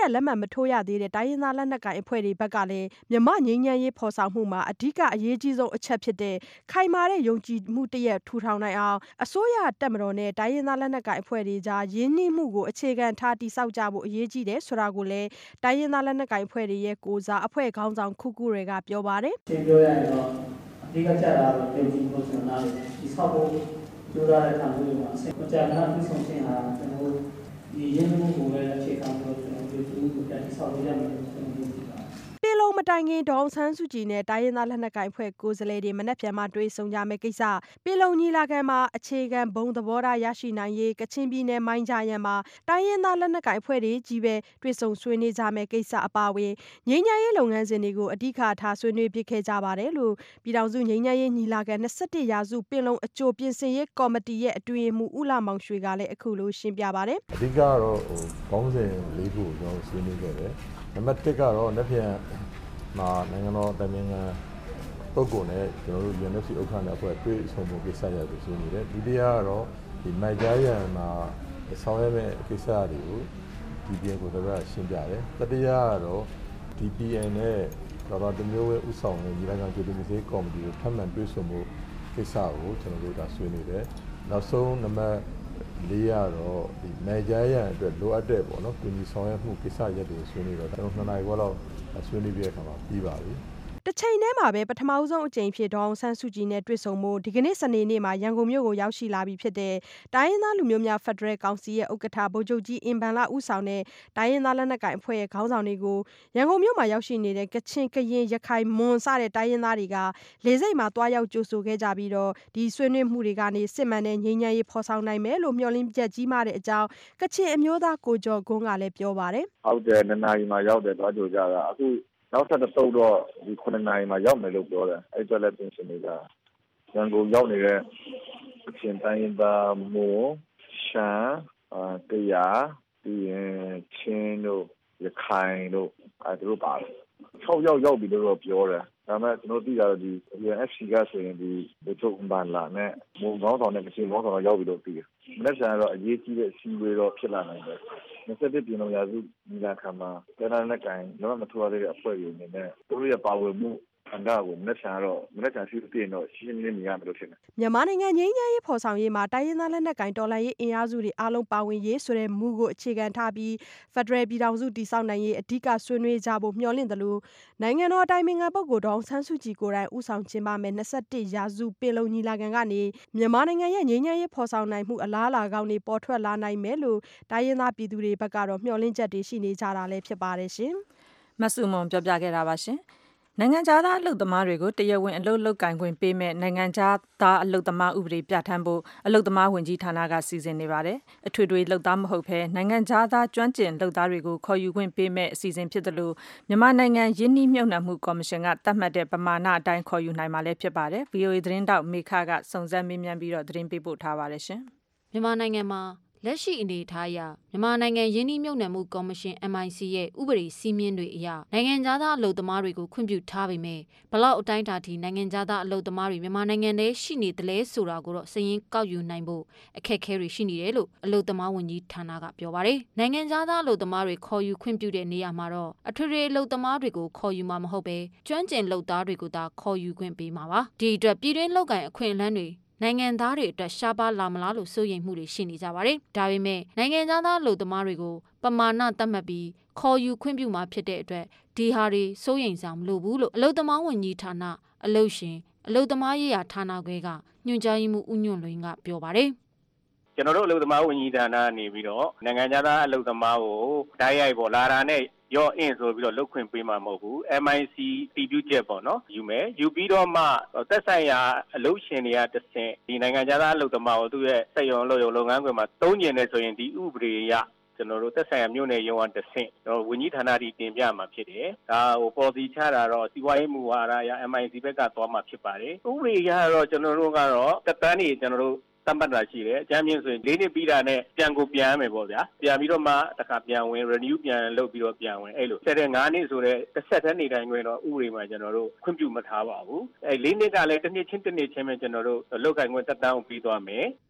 G: နဲ့လက်မှတ်မထိုးရသေးတဲ့တိုင်းရင်းသားလက်နက်ကိုင်အဖွဲ့တွေဘက်ကလည်းမြန်မာငြိမ်းချမ်းရေးဖော်ဆောင်မှုမှာအဓိကအရေးကြီးဆုံးအချက်ဖြစ်တဲ့ခိုင်မာတဲ့ယုံကြည်မှုတရက်ထူထောင်နိုင်အောင်အစိုးရတပ်မတော်နဲ့တိုင်းရင်းသားလက်နက်ကိုင်အဖွဲ့တွေကြားရင်းနှီးမှုကိုအခြေခံထားတည်ဆောက်ကြဖို့အရေးကြီးတယ်ဆိုတာကိုလည်းတိုင်းရင်းသားလက်နက်ကိုင်အဖွဲ့တွေရဲ့ကိုယ်စားအဖွဲ့ခေါင်းဆောင်ခုခုတွေကပြောပါတယ်
H: ။ရှင်းပြောရရင်တော့အဓိကကျတာတော့ယုံကြည်မှုဆိုတာလေဒီဆောက်ဖို့ကြိုးစားတဲ့ခံမှုတွေမှာအကြံဉာဏ်ပြုဆောင်ခြင်းဟာကျွန်တော်တို့ဒီရင်းနှီးမှုကိုလည်းအခြေခံပြီးကျွန်တော်တို့ဒီလိုတက်ဆောက်ရမယ်ကျွန်တော်တို့
G: ပေလုံးမတိုင်ခင်ဒေါအောင်ဆန်းစုကြည်နဲ့တိုင်းရင်းသားလက်နက်ကိုင်အဖွဲ့ကိုယ်စားလှယ်တွေမနက်ဖြန်မှာတွေ့ဆုံကြမယ့်ကိစ္စပေလုံးညီလာခံမှာအခြေခံဘုံသဘောထားရရှိနိုင်ရေးကချင်ပြည်နယ်မိုင်းကြရန်မှာတိုင်းရင်းသားလက်နက်ကိုင်အဖွဲ့တွေကြီးပဲတွေ့ဆုံဆွေးနွေးကြမယ့်ကိစ္စအပါအဝင်ငြိမ်းချမ်းရေးလုပ်ငန်းစဉ်တွေကိုအဓိကထားဆွေးနွေးပြခဲ့ကြပါတယ်လို့ပြည်ထောင်စုငြိမ်းချမ်းရေးညီလာခံ၂၁ရာစုပင်လုံအကြိုပြင်ဆင်ရေးကော်မတီရဲ့အတွင်းရေးမှူးဦးလာမောင်ရွှေကလည်းအခုလိုရှင်းပြပါတယ်
I: အဓိကတော့ဟိုပေါင်းစဉ်လေးခုကျွန်တော်ဆွေးနွေးခဲ့တယ်နံပါတ်၁ကတော့လက်ဖြန်မှာနိုင်ငံတော်တိုင်ပင်ခံပုဂ္ဂိုလ်နဲ့ကျွန်တော်တို့ ယူအန် အက်ဖ် စီ ဥက္ကဋ္ဌနဲ့အဖွဲ့တွေ့ဆုံမှုကိစ္စရပ်ကိုဆွေးနွေးတယ်ဒုတိယကတော့ဒီမိုက်ကြားရန်မှာဆောင်ရွက်မဲ့ကိစ္စတွေကို ဒီ ပီ အန် ကိုလည်းရှင်းပြတယ်တတိယကတော့ဒီ ပီ အန် နဲ့တော်တော်တမျိုးဝဲဥဆောင်တဲ့ညီလာခံကြိုတင်ရေးကော်မတီကိုထပ်မံတွေ့ဆုံမှုကိစ္စကိုကျွန်တော်တို့ဒါဆွေးနွေးတယ်နောက်ဆုံးနံပါတ်လေးကတော့ဒီမိုက်ကြားရန်အတွက်လိုအပ်တဲ့ပေါ့နော်ပြည်သူဆောင်ရွက်မှုကိစ္စရပ်တွေဆွေးနွေးတော့ကျွန်တော်နှစ်နာရီခွဲလောက်ဆွေးနွေးပြတဲ့အခါမှာပြီးပါပြီ
G: တစ်ချိန်တည်းမှာပဲပထမဆုံးအကြိမ်ဖြစ်ဒေါအောင်ဆန်းစုကြည်နဲ့တွေ့ဆုံမှုဒီကနေ့စနေနေ့မှာရန်ကုန်မြို့ကိုရောက်ရှိလာပြီဖြစ်တဲ့တိုင်းရင်းသားလူမျိုးများဖက်ဒရယ်ကောင်စီရဲ့ဥက္ကဋ္ဌဗိုလ်ချုပ်ကြီးအင်ဘန်လဦးဆောင်တဲ့တိုင်းရင်းသားလက်နက်ကိုင်အဖွဲ့ရဲ့ခေါင်းဆောင်တွေကိုရန်ကုန်မြို့မှာရောက်ရှိနေတဲ့ကချင်ကရင်ရခိုင်မွန်စတဲ့တိုင်းရင်းသားတွေကလေဆိပ်မှာတွားရောက်ကြိုဆိုခဲ့ကြပြီးတော့ဒီဆွေးနွေးမှုတွေကနေစစ်မှန်တဲ့ငြိမ်းချမ်းရေးဖော်ဆောင်နိုင်မယ်လို့မျှော်လင့်ချက်ကြီးမားတဲ့အကြောင်းကချင်အမျိုးသားကိုကျော်ဂွန်းကလည်းပြောပါတယ်
D: ဟုတ်တယ်နှစ်နာရီမှာရောက်တယ်တွားကြိုကြတာအခုနောက်ဆက်တော့တော့ဒီခုနှစ်နာရီမှာရောက်မယ်လို့ပြောတယ်အဲ့အတွက်လည်းပြင်ဆင်နေတာရန်ကုန်ရောက်နေတဲ့ချင်းတိုင်းရင်းသားမိုးရှမ်းအာတရားပြီးရင်ချင်းတို့ရခိုင်တို့အဲတို့ပါတယ်၆ယောက်ရောက်ပြီလို့တော့ပြောတယ်ဒါပေမဲ့ကျွန်တော်သိတာတော့ဒီ ယူအန် အက်ဖ် စီ ကဆိုရင်ဒီဘုချုပ်ဘန်လာနဲ့မုံကောင်းဆောင်နဲ့မချင်းကောင်းဆောင်ရောက်ပြီလို့သိတယ်မနေ့ကတော့အရေးကြီးတဲ့အစည်းအဝေးတော့ဖြစ်လာနိုင်တယ်၂၁ပြည်လုံးရာစုညီလာခံမှာတိုင်းဒေသနဲ့ကိုင်တော့မထူရသေးတဲ့အဖွဲ့တွေအနေနဲ့သူတို့ရဲ့ပါဝင်မှုအန်ဒါကိုမနေ့ကတော့မနေ့ကရှိတဲ့ပြင်တော့ရှင်းရှင်းနေရမယ်လို့ထင်တယ်
G: မြန်မာနိုင်ငံငြိမ်းချမ်းရေးဖော်ဆောင်ရေးမှာတိုင်းရင်းသားလက်နက်ကိုင်တော်လှန်ရေးအင်အားစုတွေအားလုံးပါဝင်ရေးဆိုတဲ့မူကိုအခြေခံထားပြီးဖက်ဒရယ်ပြည်ထောင်စုတည်ဆောက်နိုင်ရေးအဓိကဆွေးနွေးကြဖို့မျှော်လင့်တယ်လို့နိုင်ငံတော်အတိုင်ပင်ခံပုဂ္ဂိုလ်ဒေါအောင်ဆန်းစုကြည်ကိုယ်တိုင်ဦးဆောင်ကျင်းပမယ်၂၁ရာစုပင်လုံညီလာခံကနေမြန်မာနိုင်ငံရဲ့ငြိမ်းချမ်းရေးဖော်ဆောင်နိုင်မှုအလားအလာကောင်းတွေပေါ်ထွက်လာနိုင်မယ်လို့တိုင်းရင်းသားပြည်သူတွေဘက်ကတော့မျှော်လင့်ချက်တွေရှိနေကြတာလည်းဖြစ်ပါတယ်ရှင်
B: မဆုမွန်ပြောပြခဲ့တာပါရှင်နိုင်ငံခြားသားအလုပ်သမားတွေကိုတရားဝင်အလုပ်လုပ်ကိုင်ခွင့်ပေးမဲ့နိုင်ငံခြားသားအလုပ်သမားဥပဒေပြဋ္ဌာန်းဖို့အလုပ်သမားဝန်ကြီးဌာနကစီစဉ်နေပါတယ်။အထွေထွေလုပ်သားမဟုတ်ဘဲနိုင်ငံခြားသားကျွမ်းကျင်လုပ်သားတွေကိုခေါ်ယူခွင့်ပေးမဲ့အစီအစဉ်ဖြစ်တယ်လို့မြန်မာနိုင်ငံရင်းနှီးမြှုပ်နှံမှုကော်မရှင်ကသတ်မှတ်တဲ့ပမာဏအတိုင်းခေါ်ယူနိုင်မှာလည်းဖြစ်ပါတယ်။ ဗွီအိုအေ သတင်းတောက်မေခကစုံစမ်းမေးမြန်းပြီးတော့သတင်းပေးပို့ထားပါတယ်ရှင်
J: ။မြန်မာနိုင်ငံမှာလက်ရှိအနေအထားအရမြန်မာနိုင်ငံရင်းနှီးမြှုပ်နှံမှုကော်မရှင် အမ် အိုင် စီ ရဲ့ဥပဒေစည်းမျဉ်းတွေအရနိုင်ငံခြားသားအလုပ်သမားတွေကိုခွင့်ပြုထားပေမဲ့ဘလောက်အတိုင်းအတာထိနိုင်ငံခြားသားအလုပ်သမားတွေမြန်မာနိုင်ငံထဲရှိနေတယ်လဲဆိုတာကိုတော့စည်ရင်းကောက်ယူနိုင်ဖို့အခက်အခဲတွေရှိနေတယ်လို့အလုပ်သမားဝန်ကြီးဌာနကပြောပါတယ်။နိုင်ငံခြားသားအလုပ်သမားတွေခေါ်ယူခွင့်ပြုတဲ့နေရာမှာတော့အထွေထွေအလုပ်သမားတွေကိုခေါ်ယူမှာမဟုတ်ပဲကျွမ်းကျင်လုပ်သားတွေကိုသာခေါ်ယူခွင့်ပေးမှာပါ။ဒီအတွက်ပြည်တွင်းလုပ်ကိုင်အခွင့်အလမ်းတွေနိုင်ငံသားတွေအတွက်ရှားပါးလာမလားလို့စိုးရိမ်မှုတွေရှိနေကြပါတယ်။ဒါပေမဲ့နိုင်ငံသားအလုပ်သမားတွေကိုပမာဏသတ်မှတ်ပြီးခေါ်ယူခွင့်ပြုမှာဖြစ်တဲ့အတွက်ဒီဟာတွေစိုးရိမ်ဆောင်မလို့ဘူးလို့အလုပ်သမားဝန်ကြီးဌာနအလုပ်ရှင်အလုပ်သမားရေးရာဌာနခွဲကညွှန်ကြားရေးမှူးဦးညွန့်လွင်ကပြောပါတယ်
K: ။ကျွန်တော်တို့အလုပ်သမားဝန်ကြီးဌာနကနေပြီးတော့နိုင်ငံသားအလုပ်သမားကိုဓာတ်ရိုက်ပေါ်လာတာနဲ့ရောအင်းဆိုပြီးတော့လုတ်ခွင့်ပေးမှာမဟုတ်ဘူး အမ် အိုင် စီ တည်ပြုချက်ပေါ့နော်ယူမယ်ယူပြီးတော့မှသက်ဆိုင်ရာအလုပ်ရှင်တွေကတဆင့်ဒီနိုင်ငံသားအလုပ်သမားကိုသူ့ရဲ့စက်ရုံလုပ်ရုံလုပ်ငန်းခွင်မှာသုံးကျင်နေဆိုရင်ဒီဥပဒေအရကျွန်တော်တို့သက်ဆိုင်ရာမြို့နယ်ရုံးကတဆင့်ကျွန်တော်ဝန်ကြီးဌာနတီတင်ပြမှာဖြစ်တယ်ဒါဟိုပေါ်စီချတာတော့စီးပွားရေးမူဝါဒအရ အမ် အိုင် စီ ဘက်ကသွားမှာဖြစ်ပါတယ်ဥပဒေအရတော့ကျွန်တော်တို့ကတော့တက်တန်းနေကျွန်တော်တို့သတ်မှတ်တာရှိတယ်အကြမ်းမြင့်ဆိုရင်လေးနှစ်ပြီးတာနဲ့ပြန်ကိုပြန်ရမယ်ပေါ့ဗျာပြန်ပြီးတော့မှတစ်ခါပြန်ဝင် renew ပြန်လုပ်ပြီးတော့ပြန်ဝင်အဲ့လိုဆက်တဲ့ငါးနှစ်ဆိုတဲ့တစ်ဆက်တည်းနေတိုင်းခွင့်တော့ဥပဒေမှာကျွန်တော်တို့ခွင့်ပြုမထားပါဘူးအဲ့လေးနှစ်ကလည်းတစ်နှစ်ချင်းတစ်နှစ်ချင်းပဲကျွန်တော်တို့လောက်ကိုင်ခွင့်တက်တန်းကိုပြီးသွားမယ်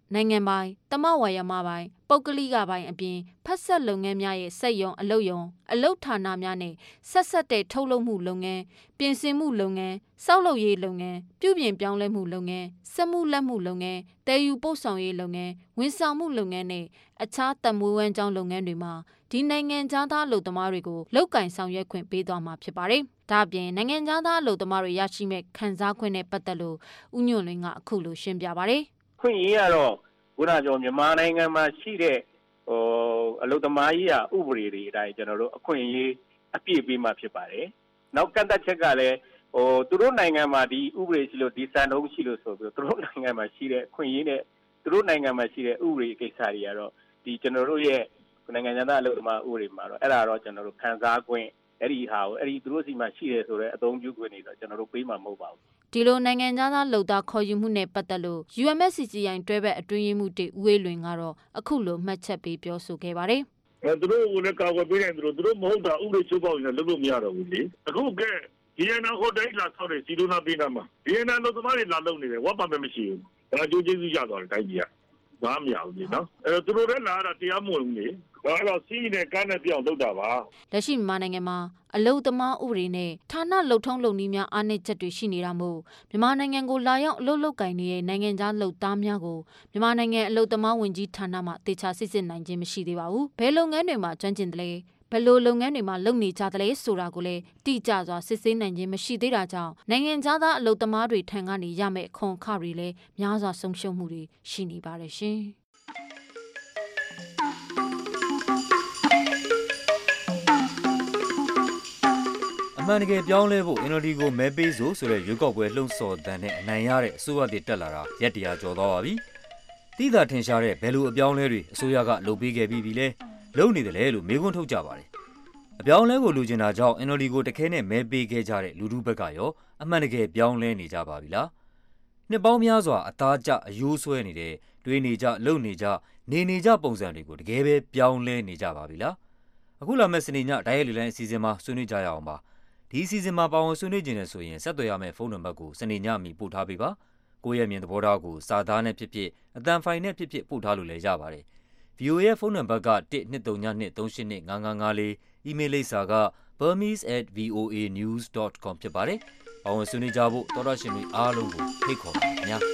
J: နိုင်ငံပိုင်တမဝါယမပိုင်ပုဂ္ဂလိကပိုင်အပြင်ဖက်ဆက်လုပ်ငန်းများရဲ့စက်ရုံအလုပ်ရုံအလုပ်ဌာနများနဲ့ဆက်ဆက်တဲ့ထုတ်လုပ်မှုလုပ်ငန်းပြင်ဆင်မှုလုပ်ငန်းစောက်လုပ်ရေးလုပ်ငန်းပြုပြင်ပြောင်းလဲမှုလုပ်ငန်းစက်မှုလက်မှုလုပ်ငန်းတည်ယူပို့ဆောင်ရေးလုပ်ငန်းဝန်ဆောင်မှုလုပ်ငန်းနဲ့အခြားတမွေးဝမ်းကြောင်းလုပ်ငန်းတွေမှာဒီနိုင်ငံသားသားအလုပ်သမားတွေကိုလုပ်ကင်ဆောင်ရွက်ခွင့်ပေးသွားမှာဖြစ်ပါတယ်။ဒါ့အပြင်နိုင်ငံသားအလုပ်သမားတွေရရှိမဲ့ခံစားခွင့်နဲ့ပတ်သက်လို့ဦးညွန့်လွင်ကအခုလိုရှင်းပြပါတယ်
K: ။ခွင့်ရေးကတော့ခုနကပြောမြန်မာနိုင်ငံမှာရှိတဲ့ဟိုအလုပ်သမားကြီးကဥပဒေတွေအတိုင်းကျွန်တော်တို့အခွင့်အရေးအပြည့်ပေးမှဖြစ်ပါတယ်။နောက်ကန့်သက်ချက်ကလည်းဟိုသူတို့နိုင်ငံမှာဒီဥပဒေရှိလို့ဒီစံနှုန်းရှိလို့ဆိုပြီးသူတို့နိုင်ငံမှာရှိတဲ့အခွင့်အရေးနဲ့သူတို့နိုင်ငံမှာရှိတဲ့ဥပဒေကိစ္စတွေကတော့ဒီကျွန်တော်တို့ရဲ့နိုင်ငံသားအလုပ်သမားဥပဒေမှာတော့အဲ့ဒါတော့ကျွန်တော်တို့ခံစားခွင့်အဲ့ဒီဟာကိုအဲ့ဒီသူတို့စီမှာရှိတယ်ဆိုတော့အသုံးပြုခွင့်တွေတော့ကျွန်တော်တို့ပေးမှာမဟုတ်ပါဘူး
J: ဒီလိုနိုင်ငံသားလုပ်သားခေါ်ယူမှုနဲ့ပတ်သက်လို့ ယူ အမ် အက် စီ ဂျီ အိုင် တွဲဘက်အတွင်းရေးမှူးတေဦးဝေးလွင်ကတော့အခုလိုမှတ်ချက်ပေးပြောဆိုခဲ့ပါတယ်
L: ။အဲသူတို့ကလည်းကာကွယ်ပေးတယ်သူတို့သူတို့မဟုတ်တာဥပဒေချိုးဖောက်နေလို့လုပ်လို့မရတော့ဘူးလေ။အခုကဒီအန်ဟိုတိုင်းလာဆောက်တဲ့စီလိုနာပေးနာမှာဒီအန်လို့သမားတွေလာလုပ်နေတယ်ဝတ်ပါမယ်မရှိဘူး။ဒါကြိုးကျေးဇူးရသွားတယ်တိုင်းပြည်က။ဘာမှမရဘူးလေနော်။အဲသူတို့လည်းလာတာတရားမဝင်ဘူးလေ။ဒါတော့စီးနဲ့ကန်းနဲ့ပြောင်းလုပ်တာပါ
J: လက်ရှိမြန်မာနိုင်ငံမှာအလုပ်သမားဥပဒေနဲ့ဌာနလုံထုံးလုံနည်းများအားနည်းချက်တွေရှိနေတာမို့မြန်မာနိုင်ငံကိုလာရောက်အလုပ်လုပ်ကိုင်နေတဲ့နိုင်ငံသားလုပ်သားများကိုမြန်မာနိုင်ငံအလုပ်သမားဝန်ကြီးဌာနမှတေချာစစ်စစ်နိုင်ခြင်းမရှိသေးပါဘူးဘယ်လုပ်ငန်းတွေမှာကျွမ်းကျင်တယ်လဲဘယ်လိုလုပ်ငန်းတွေမှာလုပ်နေကြတယ်လဲဆိုတာကိုလည်းတိကျစွာစစ်ဆေးနိုင်ခြင်းမရှိသေးတာကြောင့်နိုင်ငံသားအလုပ်သမားတွေထံကနေရမယ့်ခွန်အခတွေလည်းများစွာဆုံးရှုံးမှုတွေရှိနေပါတယ်ရှင်
M: အမှန်တကယ်ပြောင်းလဲဖို့ အင် အယ် ဒီ ကိုမဲပေးစို့ဆိုတဲ့ရွေးကောက်ပွဲလှုံ့ဆော်တန်တဲ့အနိုင်ရတဲ့အစိုးရတည်တက်လာတာရက်တရာကျော်သွားပါပြီ။တိသာထင်ရှားတဲ့ဘယ်လိုအပြောင်းလဲတွေအစိုးရကလုပ်ပေးခဲ့ပြီးပြီလဲလုပ်နေတယ်လေလို့မေးခွန်းထုတ်ကြပါတယ်။အပြောင်းလဲကိုလူချင်တာကြောင့် အင် အယ် ဒီ ကိုတခဲနဲ့မဲပေးခဲ့ကြတဲ့လူထုဘက်ကရောအမှန်တကယ်ပြောင်းလဲနေကြပါပြီလား။နှစ်ပေါင်းများစွာအသားကျအယိုးဆွဲနေတဲ့တွေးနေကြလုပ်နေကြနေနေကြပုံစံတွေကိုတကယ်ပဲပြောင်းလဲနေကြပါပြီလား။အခုလာမယ့်စနေညဒိုင်ရက်လီလိုင်းအစီအစဉ်မှာဆွေးနွေးကြရအောင်ပါ။ဒီအစီအစဉ်မှာပါဝင်ဆွေးနွေးခြင်းနဲ့ဆိုရင်ဆက်သွယ်ရမယ့်ဖုန်းနံပါတ်ကိုစနေညမီပို့ထားပေးပါကိုယ့်ရဲ့မြင်သဘောထားကိုစာသားနဲ့ဖြစ်ဖြစ်အသံဖိုင်နဲ့ဖြစ်ဖြစ်ပို့ထားလို့လည်းရပါတယ် ဗီအိုအေ ရဲ့ဖုန်းနံပါတ်က one two three two three two eight five five five four အီးမေးလ်လိပ်စာက burmese at voanews dot com ဖြစ်ပါတယ်ပါဝင်ဆွေးနွေးကြဖို့တော်တော်ရှင်တွေအားလုံးကိုဖိတ်ခေါ်ပါခင်ဗျာ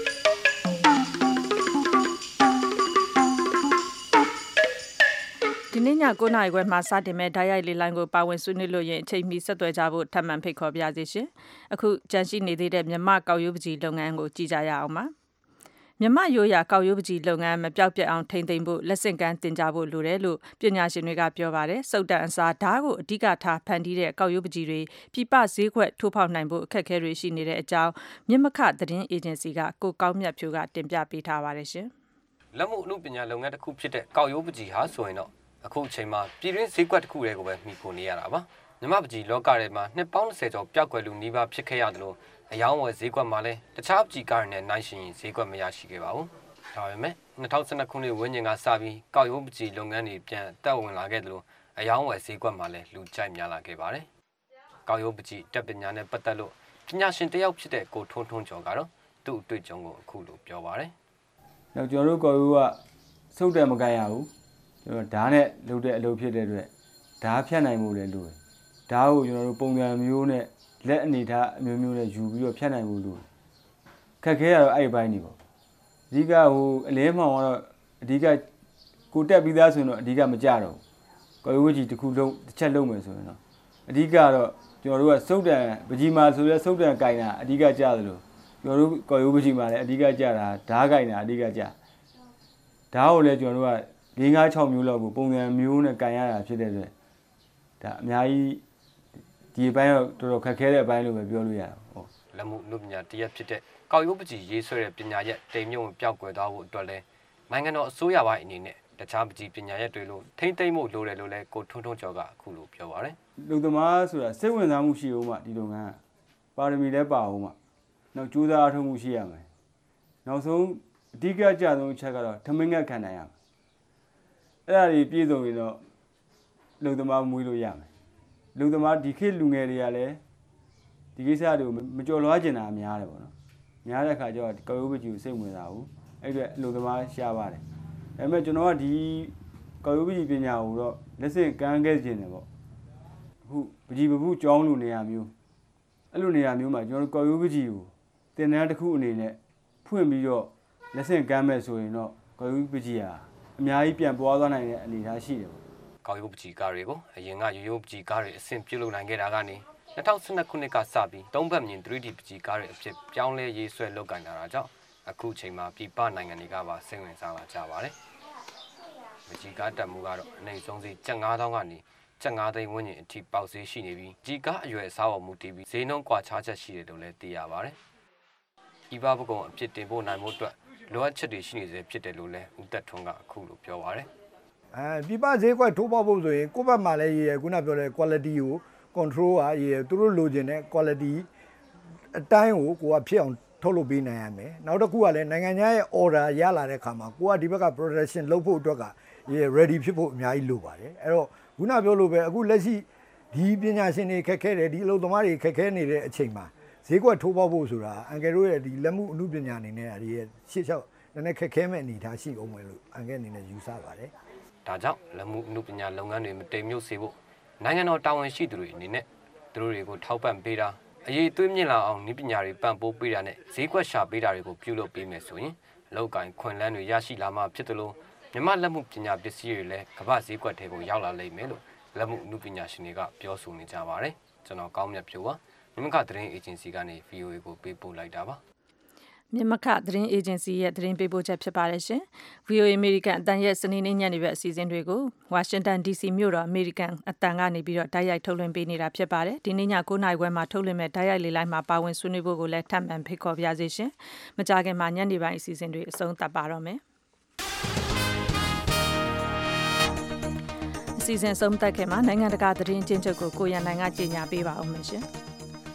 B: ဒီနေ့ည9:00နာရီခွဲမှာစတင်မဲ့ဓာတ်ရိုက်လေးလိုင်းကိုပါဝင်ဆွေးနွေးလို့ရင်အချိန်မီဆက်သွယ်ကြဖို့ထပ်မံဖိတ်ခေါ်ပါရစေရှင်။အခုကြန့်ရှိနေသေးတဲ့မြမကောက်ရိုးပကြီးလုပ်ငန်းကိုကြည့်ကြရအောင်ပါ။မြမရိုးရာကောက်ရိုးပကြီးလုပ်ငန်းမပြောက်ပြတ်အောင်ထိန်းသိမ်းဖို့လက်ဆင့်ကမ်းတင်ကြဖို့လိုတယ်လို့ပညာရှင်တွေကပြောပါတယ်။စုတ်တန်အစားဓာတ်ကိုအဓိကထားဖန်တီးတဲ့ကောက်ရိုးပကြီးတွေပြပဈေးကွက်ထိုးဖောက်နိုင်ဖို့အခက်အခဲတွေရှိနေတဲ့အကြောင်းမြမခသတင်းအေဂျင်စီကကိုကောင်းမြတ်ဖြိုးကတင်ပြပေးထားပါတယ်ရှင်
N: ။လက်မှုအမှုပညာလုပ်ငန်းတစ်ခုဖြစ်တဲ့ကောက်ရိုးပကြီးဟာဆိုရင်တော့အခုအချိန်မှာပြည်တွင်းဈေးကွက်တစ်ခုတည်းကိုပဲမှီခိုနေရတာပါမြမပကြီးလောကထဲမှာနှစ်ပေါင်း၂၀ကျော်ပျောက်ကွယ်လူနှီးပါဖြစ်ခဲ့ရတယ်လို့အယောင်းဝယ်ဈေးကွက်မှာလည်းတခြားပကြီးကားတွေနဲ့နိုင်ရှင်ရင်ဈေးကွက်မရရှိခဲ့ပါဘူးဒါပေမဲ့၂၀၁၂ခုနှစ်ဝန်းကျင်ကစပြီးကောက်ရိုးပကြီးလုပ်ငန်းတွေပြန်တက်ဝင်လာခဲ့တယ်လို့အယောင်းဝယ်ဈေးကွက်မှာလည်းလူကြိုက်များလာခဲ့ပါတယ်ကောက်ရိုးပကြီးတက်ပညာနဲ့ပတ်သက်လို့ပညာရှင်တယောက်ဖြစ်တဲ့ကိုထွန်းထွန်းကျော်ကတော့သူ့အတွေ့အကြုံကိုအခုလိုပြောပါတယ်
O: နောက်ကျွန်တော်တို့ကောက်ရိုးကစုပ်တယ်မကန်ရဘူးကျွန်တော်ဓာတ်နဲ့လုပ်တဲ့အလုပ်ဖြစ်တဲ့အတွက်ဓာတ်ဖြတ်နိုင်မှုလည်းလိုတယ်ဓာတ်ကိုကျွန်တော်တို့ပုံစံမျိုးနဲ့လက်အနေထားအမျိုးမျိုးနဲ့ယူပြီးတော့ဖြတ်နိုင်မှုလိုခက်ခဲရတော့အဲ့ဘိုင်းနေပေါ့အဓိကဟိုအလဲမှောင်ကတော့အဓိကကိုတက်ပြီးသားဆိုရင်တော့အဓိကမကြတော့ဘူးကော်ရိုးကြီးတစ်ခုလုံးတစ်ချက်လုံးမယ်ဆိုရင်တော့အဓိကတော့ကျွန်တော်တို့ကစုပ်တန်ပကြီးမာဆိုရဲစုပ်တန်ကင်တာအဓိကကြသလိုကျွန်တော်တို့ကော်ရိုးပကြီးမာလည်းအဓိကကြတာဓာတ်ကင်တာအဓိကကြဓာတ်ကိုလည်းကျွန်တော်တို့က၄၅၆မျိုးလောက်ကိုပုံစံမျိုးနဲ့ကန်ရတာဖြစ်တဲ့အတွက်ဒါအများကြီးဒီဘိုင်းတော့တော်တော်ခက်ခဲတဲ့အပိုင်းလို့ပဲပြောလို့ရတာဟုတ်
N: လက်မှုလူပညာတရက်ဖြစ်တဲ့ကောက်ရိုးပကြီးရေးဆွဲတဲ့ပညာရက်တိမ်မြုံပျောက်ကွယ်သွားဖို့အတွက်လဲနိုင်ငံတော်အစိုးရပိုင်းအနေနဲ့တခြားပကြီးပညာရက်တွေလို့ထိမ့်သိမ့်မှုလိုတယ်လို့လဲကိုထွန်းထွန်းကျော်ကအခုလိုပြောပါတယ်
O: လူသမားဆိုတာစိတ်ဝင်စားမှုရှိအောင်မှဒီလုပ်ငန်းပါရမီလည်းပါအောင်မှနောက်ကြိုးစားအထောက်မှုရှိရမယ်နောက်ဆုံးအဓိကကြဆုံးအချက်ကတော့ထမင်းငတ်ခံနိုင်ရမယ်အဲ့ဒါကြီးပြည့်စုံရင်တော့လူသမားမွေးလို့ရမယ်လူသမားဒီခေတ်လူငယ်တွေကလည်းဒီကိစ္စတွေကိုမကြော်လွှားကျင်တာများတယ်ပေါ့နော်များတဲ့ခါကျတော့ကော်ရိုးပကြီးကိုစိတ်ဝင်စားဘူးအဲ့အတွက်အလို့သမားရှားပါတယ်ဒါပေမဲ့ကျွန်တော်ကဒီကော်ယူပကြီးပညာကိုတော့လက်ဆင့်ကမ်းခဲ့ခြင်းတယ်ပေါ့အခုပကြီးပပုကြောင်းလိုနေရာမျိုးအဲ့လိုနေရာမျိုးမှာကျွန်တော်တို့ကော်ယူပကြီးကိုတင်တန်းတစ်ခုအနေနဲ့ဖွင့်ပြီးတော့လက်ဆင့်ကမ်းမဲ့ဆိုရင်တော့ကော်ယူပကြီးဟာအများကြီးပြန်ပွားသွားနိုင်တဲ့အနေအထားရှိတယ်ပေါ့
N: ကော်ယူပကြီးကားတွေကိုအရင်ကရိုးရိုးပကြီးကားတွေအဆင့်ပြုလုပ်နိုင်ခဲ့တာကနေ၂၀၁၂ခုနှစ်ကစပြီးသုံးဘက်မြင် three D ပကြီးကားတွေအဖြစ်ပြောင်းလဲရေးဆွဲလုပ်ကိုင်လာတာကြောင့်အခုချိန်မှာပြည်ပနိုင်ငံတွေကပါစိတ်ဝင်စားလာကြပါတယ်။ပကြီးကားတက်မှုကတော့အနေဆုံးစီကျပ်၅သောင်းကနေကျပ်၅သိန်းဝန်းကျင်အထိပေါက်ဈေးရှိနေပြီးကြီးကားအရွယ်အစားပေါ်မူတည်ပြီးဈေးနှုန်းကွာခြားချက်ရှိတယ်လို့လည်းသိရပါတယ်။ဤပါပကုံအဖြစ်တင်ဖို့နိုင်မှုအတွက်လိုအပ်ချက်တွေရှိနေစေဖြစ်တယ်လို့လည်းဦးသက်ထွန်းကအခုလိုပြောပါတယ်
P: ။အဲပြည်ပဈေးကွက်ထိုးပေါက်ဖို့ဆိုရင်ကိုယ့်ဘက်မှာလည်းရေခုနပြောတဲ့ quality ကို control อ่ะရေသူတို့လိုချင်တဲ့ quality အတိုင်းကိုကိုကဖြစ်အောင်ထုတ်လုပ်ပေးနိုင်ရမယ်နောက်တစ်ခုကလည်းနိုင်ငံခြားရဲ့ order ရလာတဲ့ခါမှာကိုကဒီဘက်က production လုပ်ဖို့အတွက်ကရေ ready ဖြစ်ဖို့အများကြီးလိုပါတယ်အဲ့တော့ခုနပြောလို့ပဲအခုလက်ရှိဒီပညာရှင်တွေခက်ခဲတယ်ဒီအလုပ်သမားတွေခက်ခဲနေတဲ့အချိန်မှာဈေးကွက်ထိုးပေါက်ဖို့ဆိုတာအန်ကယ်တို့ရဲ့ဒီလက်မှုအမှုပညာအနေနဲ့အရေးရှေ့လျှောက်နည်းနည်းခက်ခဲမဲ့အနေထားရှိအောင်မယ်လို့အန်ကယ်အနေနဲ့ယူဆပါတယ်
N: ဒါကြောင့်လက်မှုအမှုပညာလုပ်ငန်းတွေမတိမ်မြုပ်စေဖို့နိုင်ငံတော်တာဝန်ရှိသူတွေအနေနဲ့သူတို့တွေကိုထောက်ပံ့ပေးတာအရေးသွေးမြင့်လာအောင်နည်းပညာတွေပံ့ပိုးပေးတာနဲ့ဈေးကွက်ရှာပေးတာတွေကိုပြုလုပ်ပေးမယ်ဆိုရင်အလောက်ကိုင်းခွင့်လန်းတွေရရှိလာမှဖြစ်တယ်လို့မြမလက်မှုပညာပစ္စည်းတွေလည်းကမ္ဘာဈေးကွက်တွေကိုရောက်လာလိမ့်မယ်လို့လက်မှုအမှုပညာရှင်တွေကပြောဆိုနေကြပါတယ်ကျွန်တော်ကောင်းမြတ်ဖြိုးပါမြမကသတင်းအေဂျင်စီကနေ ဗီအိုအေ ကိုပေးပို့လိုက်တာပါ
B: မြမခသတင်းအေဂျင်စီရဲ့သတင်းပေးပို့ချက်ဖြစ်ပါတယ်ရှင်။ ဗီ အို အေ အမေရိကန်အတန်ရဲ့စနေနေ့ညနေဘက်အစီအစဉ်တွေကိုဝါရှင်တန် ဒီ စီ မြို့တော်အမေရိကန်အတန်ကနေပြီးတော့တိုက်ရိုက်ထုတ်လွှင့်ပေးနေတာဖြစ်ပါတယ်။ဒီနေ့ည၉နာရီခွဲမှာထုတ်လွှင့်မဲ့တိုက်ရိုက်လေလိုင်းမှာပါဝင်ဆွေးနွေးဖို့ကိုလည်းထပ်မံဖိတ်ခေါ်ပါရစေရှင်။မကြခင်မှာညနေပိုင်းအစီအစဉ်တွေအဆုံးသတ်ပါတော့မယ်။အစီအစဉ်ဆုံးသက်ခင်မှာနိုင်ငံတကာသတင်းချင်းချုပ်ကိုကိုရန်နိုင်ကကြေညာပေးပါအောင်မယ်ရှင်။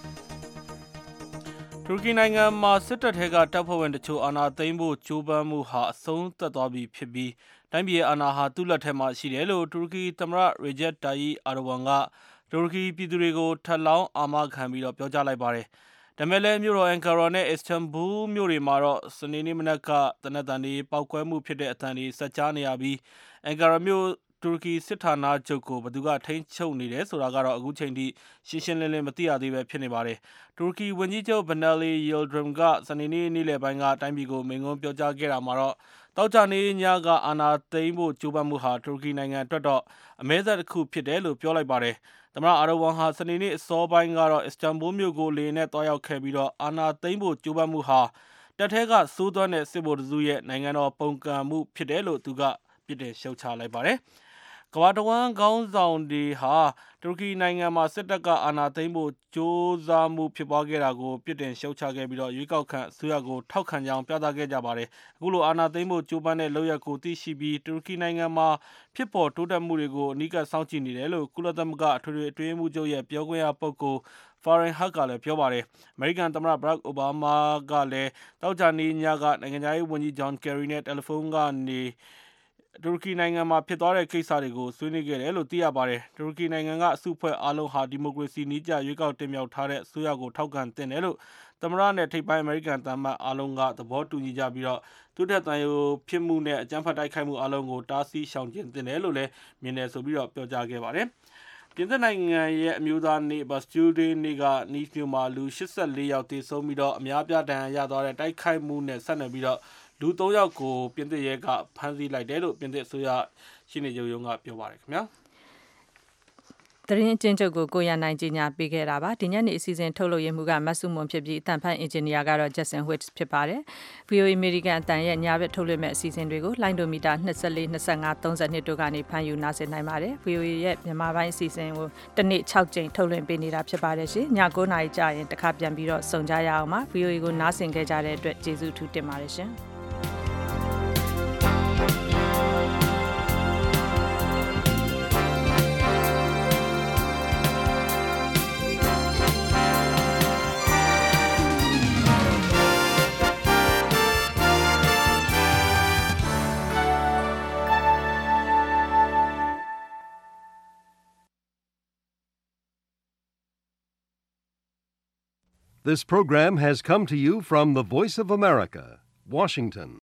C: တူရကီနိုင်ငံမှာစစ်တပ်ထဲကတပ်ဖွဲ့ဝင်တချို့အာဏာသိမ်းဖို့ကြိုးပမ်းမှုဟာအဆုံးသတ်သွားပြီဖြစ်ပြီးတိုင်းပြည်အာဏာဟာသူ့လက်ထဲမှာရှိတယ်လို့တူရကီသမ္မတရီဂျက်တာယီအာဒိုဝမ်ကတူရကီပြည်သူတွေကိုထပ်လောင်းအာမခံပြီးတော့ပြောကြားလိုက်ပါတယ်။ဒါမဲ့လည်းမြို့တော်အန်ကာရာနဲ့အစ္စတန်ဘူလ်မြို့တွေမှာတော့စနေနေ့မနက်ကတနက်တန်တွေပောက်ကွဲမှုဖြစ်တဲ့အသံတွေဆက်ကြားနေရပြီးအန်ကာရာမြို့တူရကီစစ်ဌာနချုပ်ကိုဘယ်သူကထိန်းချုပ်နေတယ်ဆိုတာကတော့အခုချိန်ထိရှင်းရှင်းလင်းလင်းမသိရသေးပဲဖြစ်နေပါတယ်။တူရကီဝန်ကြီးချုပ်ဘနယ်လီယီလ်ဒရမ်ကစနေနေ့နေ့လယ်ပိုင်းကတိုင်းပြည်ကိုမိန့်ခွန်းပြောကြားခဲ့တာမှာတော့တောက်ကြနေညကအာဏာသိမ်းဖို့ကြိုးပမ်းမှုဟာတူရကီနိုင်ငံအတွက်တော့အမဲဆက်တစ်ခုဖြစ်တယ်လို့ပြောလိုက်ပါတယ်။သမ္မတအာဒိုဝမ်ဟာစနေနေ့အစောပိုင်းကတော့အစ္စတန်ဘူလ်မြို့ကိုလေယာဉ်နဲ့တွားရောက်ခဲ့ပြီးတော့အာဏာသိမ်းဖို့ကြိုးပမ်းမှုဟာတပ်ထဲကစိုးသွမ်းတဲ့စစ်ဗိုလ်တစုရဲ့နိုင်ငံတော်ပုံကံမှုဖြစ်တယ်လို့သူကပြစ်တင်ရှုတ်ချလိုက်ပါတယ်။ကမ္ဘာတဝန်းခေါင်းဆောင်တွေဟာတူရကီနိုင်ငံမှာစစ်တပ်ကအာဏာသိမ်းဖို့ကြိုးစားမှုဖြစ်ပွားခဲ့တာကိုပြစ်တင်ရှုတ်ချခဲ့ပြီးတော့ရွေးကောက်ခံအစိုးရကိုထောက်ခံကြောင်းပြသခဲ့ကြပါတယ်။အခုလိုအာဏာသိမ်းဖို့ကြိုးပမ်းတဲ့လုပ်ရပ်ကိုသိရှိပြီးတူရကီနိုင်ငံမှာဖြစ်ပေါ်တိုးတက်မှုတွေကိုအနီးကပ်စောင့်ကြည့်နေတယ်လို့ကုလသမဂ္ဂအထွေထွေအတွင်းရေးမှူးချုပ်ရဲ့ပြောခွင့်ရပုဂ္ဂိုလ်Farhan Haq ကလည်းပြောပါတယ်။အမေရိကန်သမ္မတဘရက်အိုဘားမားကလည်းတောက်ကြနေညကနိုင်ငံခြားရေးဝန်ကြီးဂျွန်ကယ်ရီနဲ့တယ်လီဖုန်းကနေတူရကီနိုင်ငံမှာဖြစ်သွားတဲ့ကိစ္စတွေကိုဆွေးနွေးခဲ့တယ်လို့သိရပါတယ်။တူရကီနိုင်ငံကအစုအဖွဲ့အားလုံးဟာဒီမိုကရေစီနည်းကျရွေးကောက်တင်မြှောက်ထားတဲ့အစိုးရကိုထောက်ခံသင့်တယ်လို့သမ္မတနဲ့ထိပ်ပိုင်းအမေရိကန်သမ္မတအားလုံးကသဘောတူညီကြပြီးတော့သူတက်တန်ရိုဖြစ်မှုနဲ့အကြမ်းဖက်တိုက်ခိုက်မှုအားလုံးကိုတားဆီးရှောင်ကျဉ်သင့်တယ်လို့လည်းမြင်တယ်ဆိုပြီးတော့ပြောကြားခဲ့ပါတယ်။ပြင်သစ်နိုင်ငံရဲ့အမျိုးသားနေ့ Bastille Day နေ့ကနီးမြို့မှာလူ၈၄ယောက်သေဆုံးပြီးတော့အများပြားဒဏ်ရာရသွားတဲ့တိုက်ခိုက်မှုနဲ့ဆက်နွယ်ပြီးတော့လူ၃ယောက်ကိုပြင်သစ်ရဲကဖမ်းဆီးလိုက်တယ်လို့ပြင်သစ်အစိုးရရှင်းနေကြုံရုံးကပြောပါတယ်ခင်ဗျာ
B: သတင်းအချင်းချုပ်ကိုကိုရန်နိုင်ကြီးညာပေးခဲ့တာပါဒီညနေအစီအစဉ်ထုတ်လုပ်ရမှုကမဆုမွန်ဖြစ်ပြီးအတန်ဖန်အင်ဂျင်နီယာကတော့ Jason Wicks ဖြစ်ပါတယ် ဗီ အို အေ အမေရိကန်အတန်ရဲ့ညဘက်ထုတ်လွှင့်မဲ့အစီအစဉ်တွေကိုလိုင်းဒိုမီတာ၂၄ ၂၅ ၃၂တို့ကနေဖမ်းယူနားဆင်နိုင်ပါတယ် ဗီ အို အေ ရဲ့မြန်မာပိုင်းအစီအစဉ်ကိုတစ်နေ့၆ကြိမ်ထုတ်လွှင့်ပေးနေတာဖြစ်ပါတယ်ရှင်ည၉နာရီကြာရင်တစ်ခါပြန်ပြီးတော့စုံကြရအောင်ပါ ဗီ အို အေ ကိုနားဆင်ခဲ့ကြတဲ့အတွက်ကျေးဇူးထူးတင်ပါတယ်ရှင်
A: This program has come to you from the Voice of America, Washington.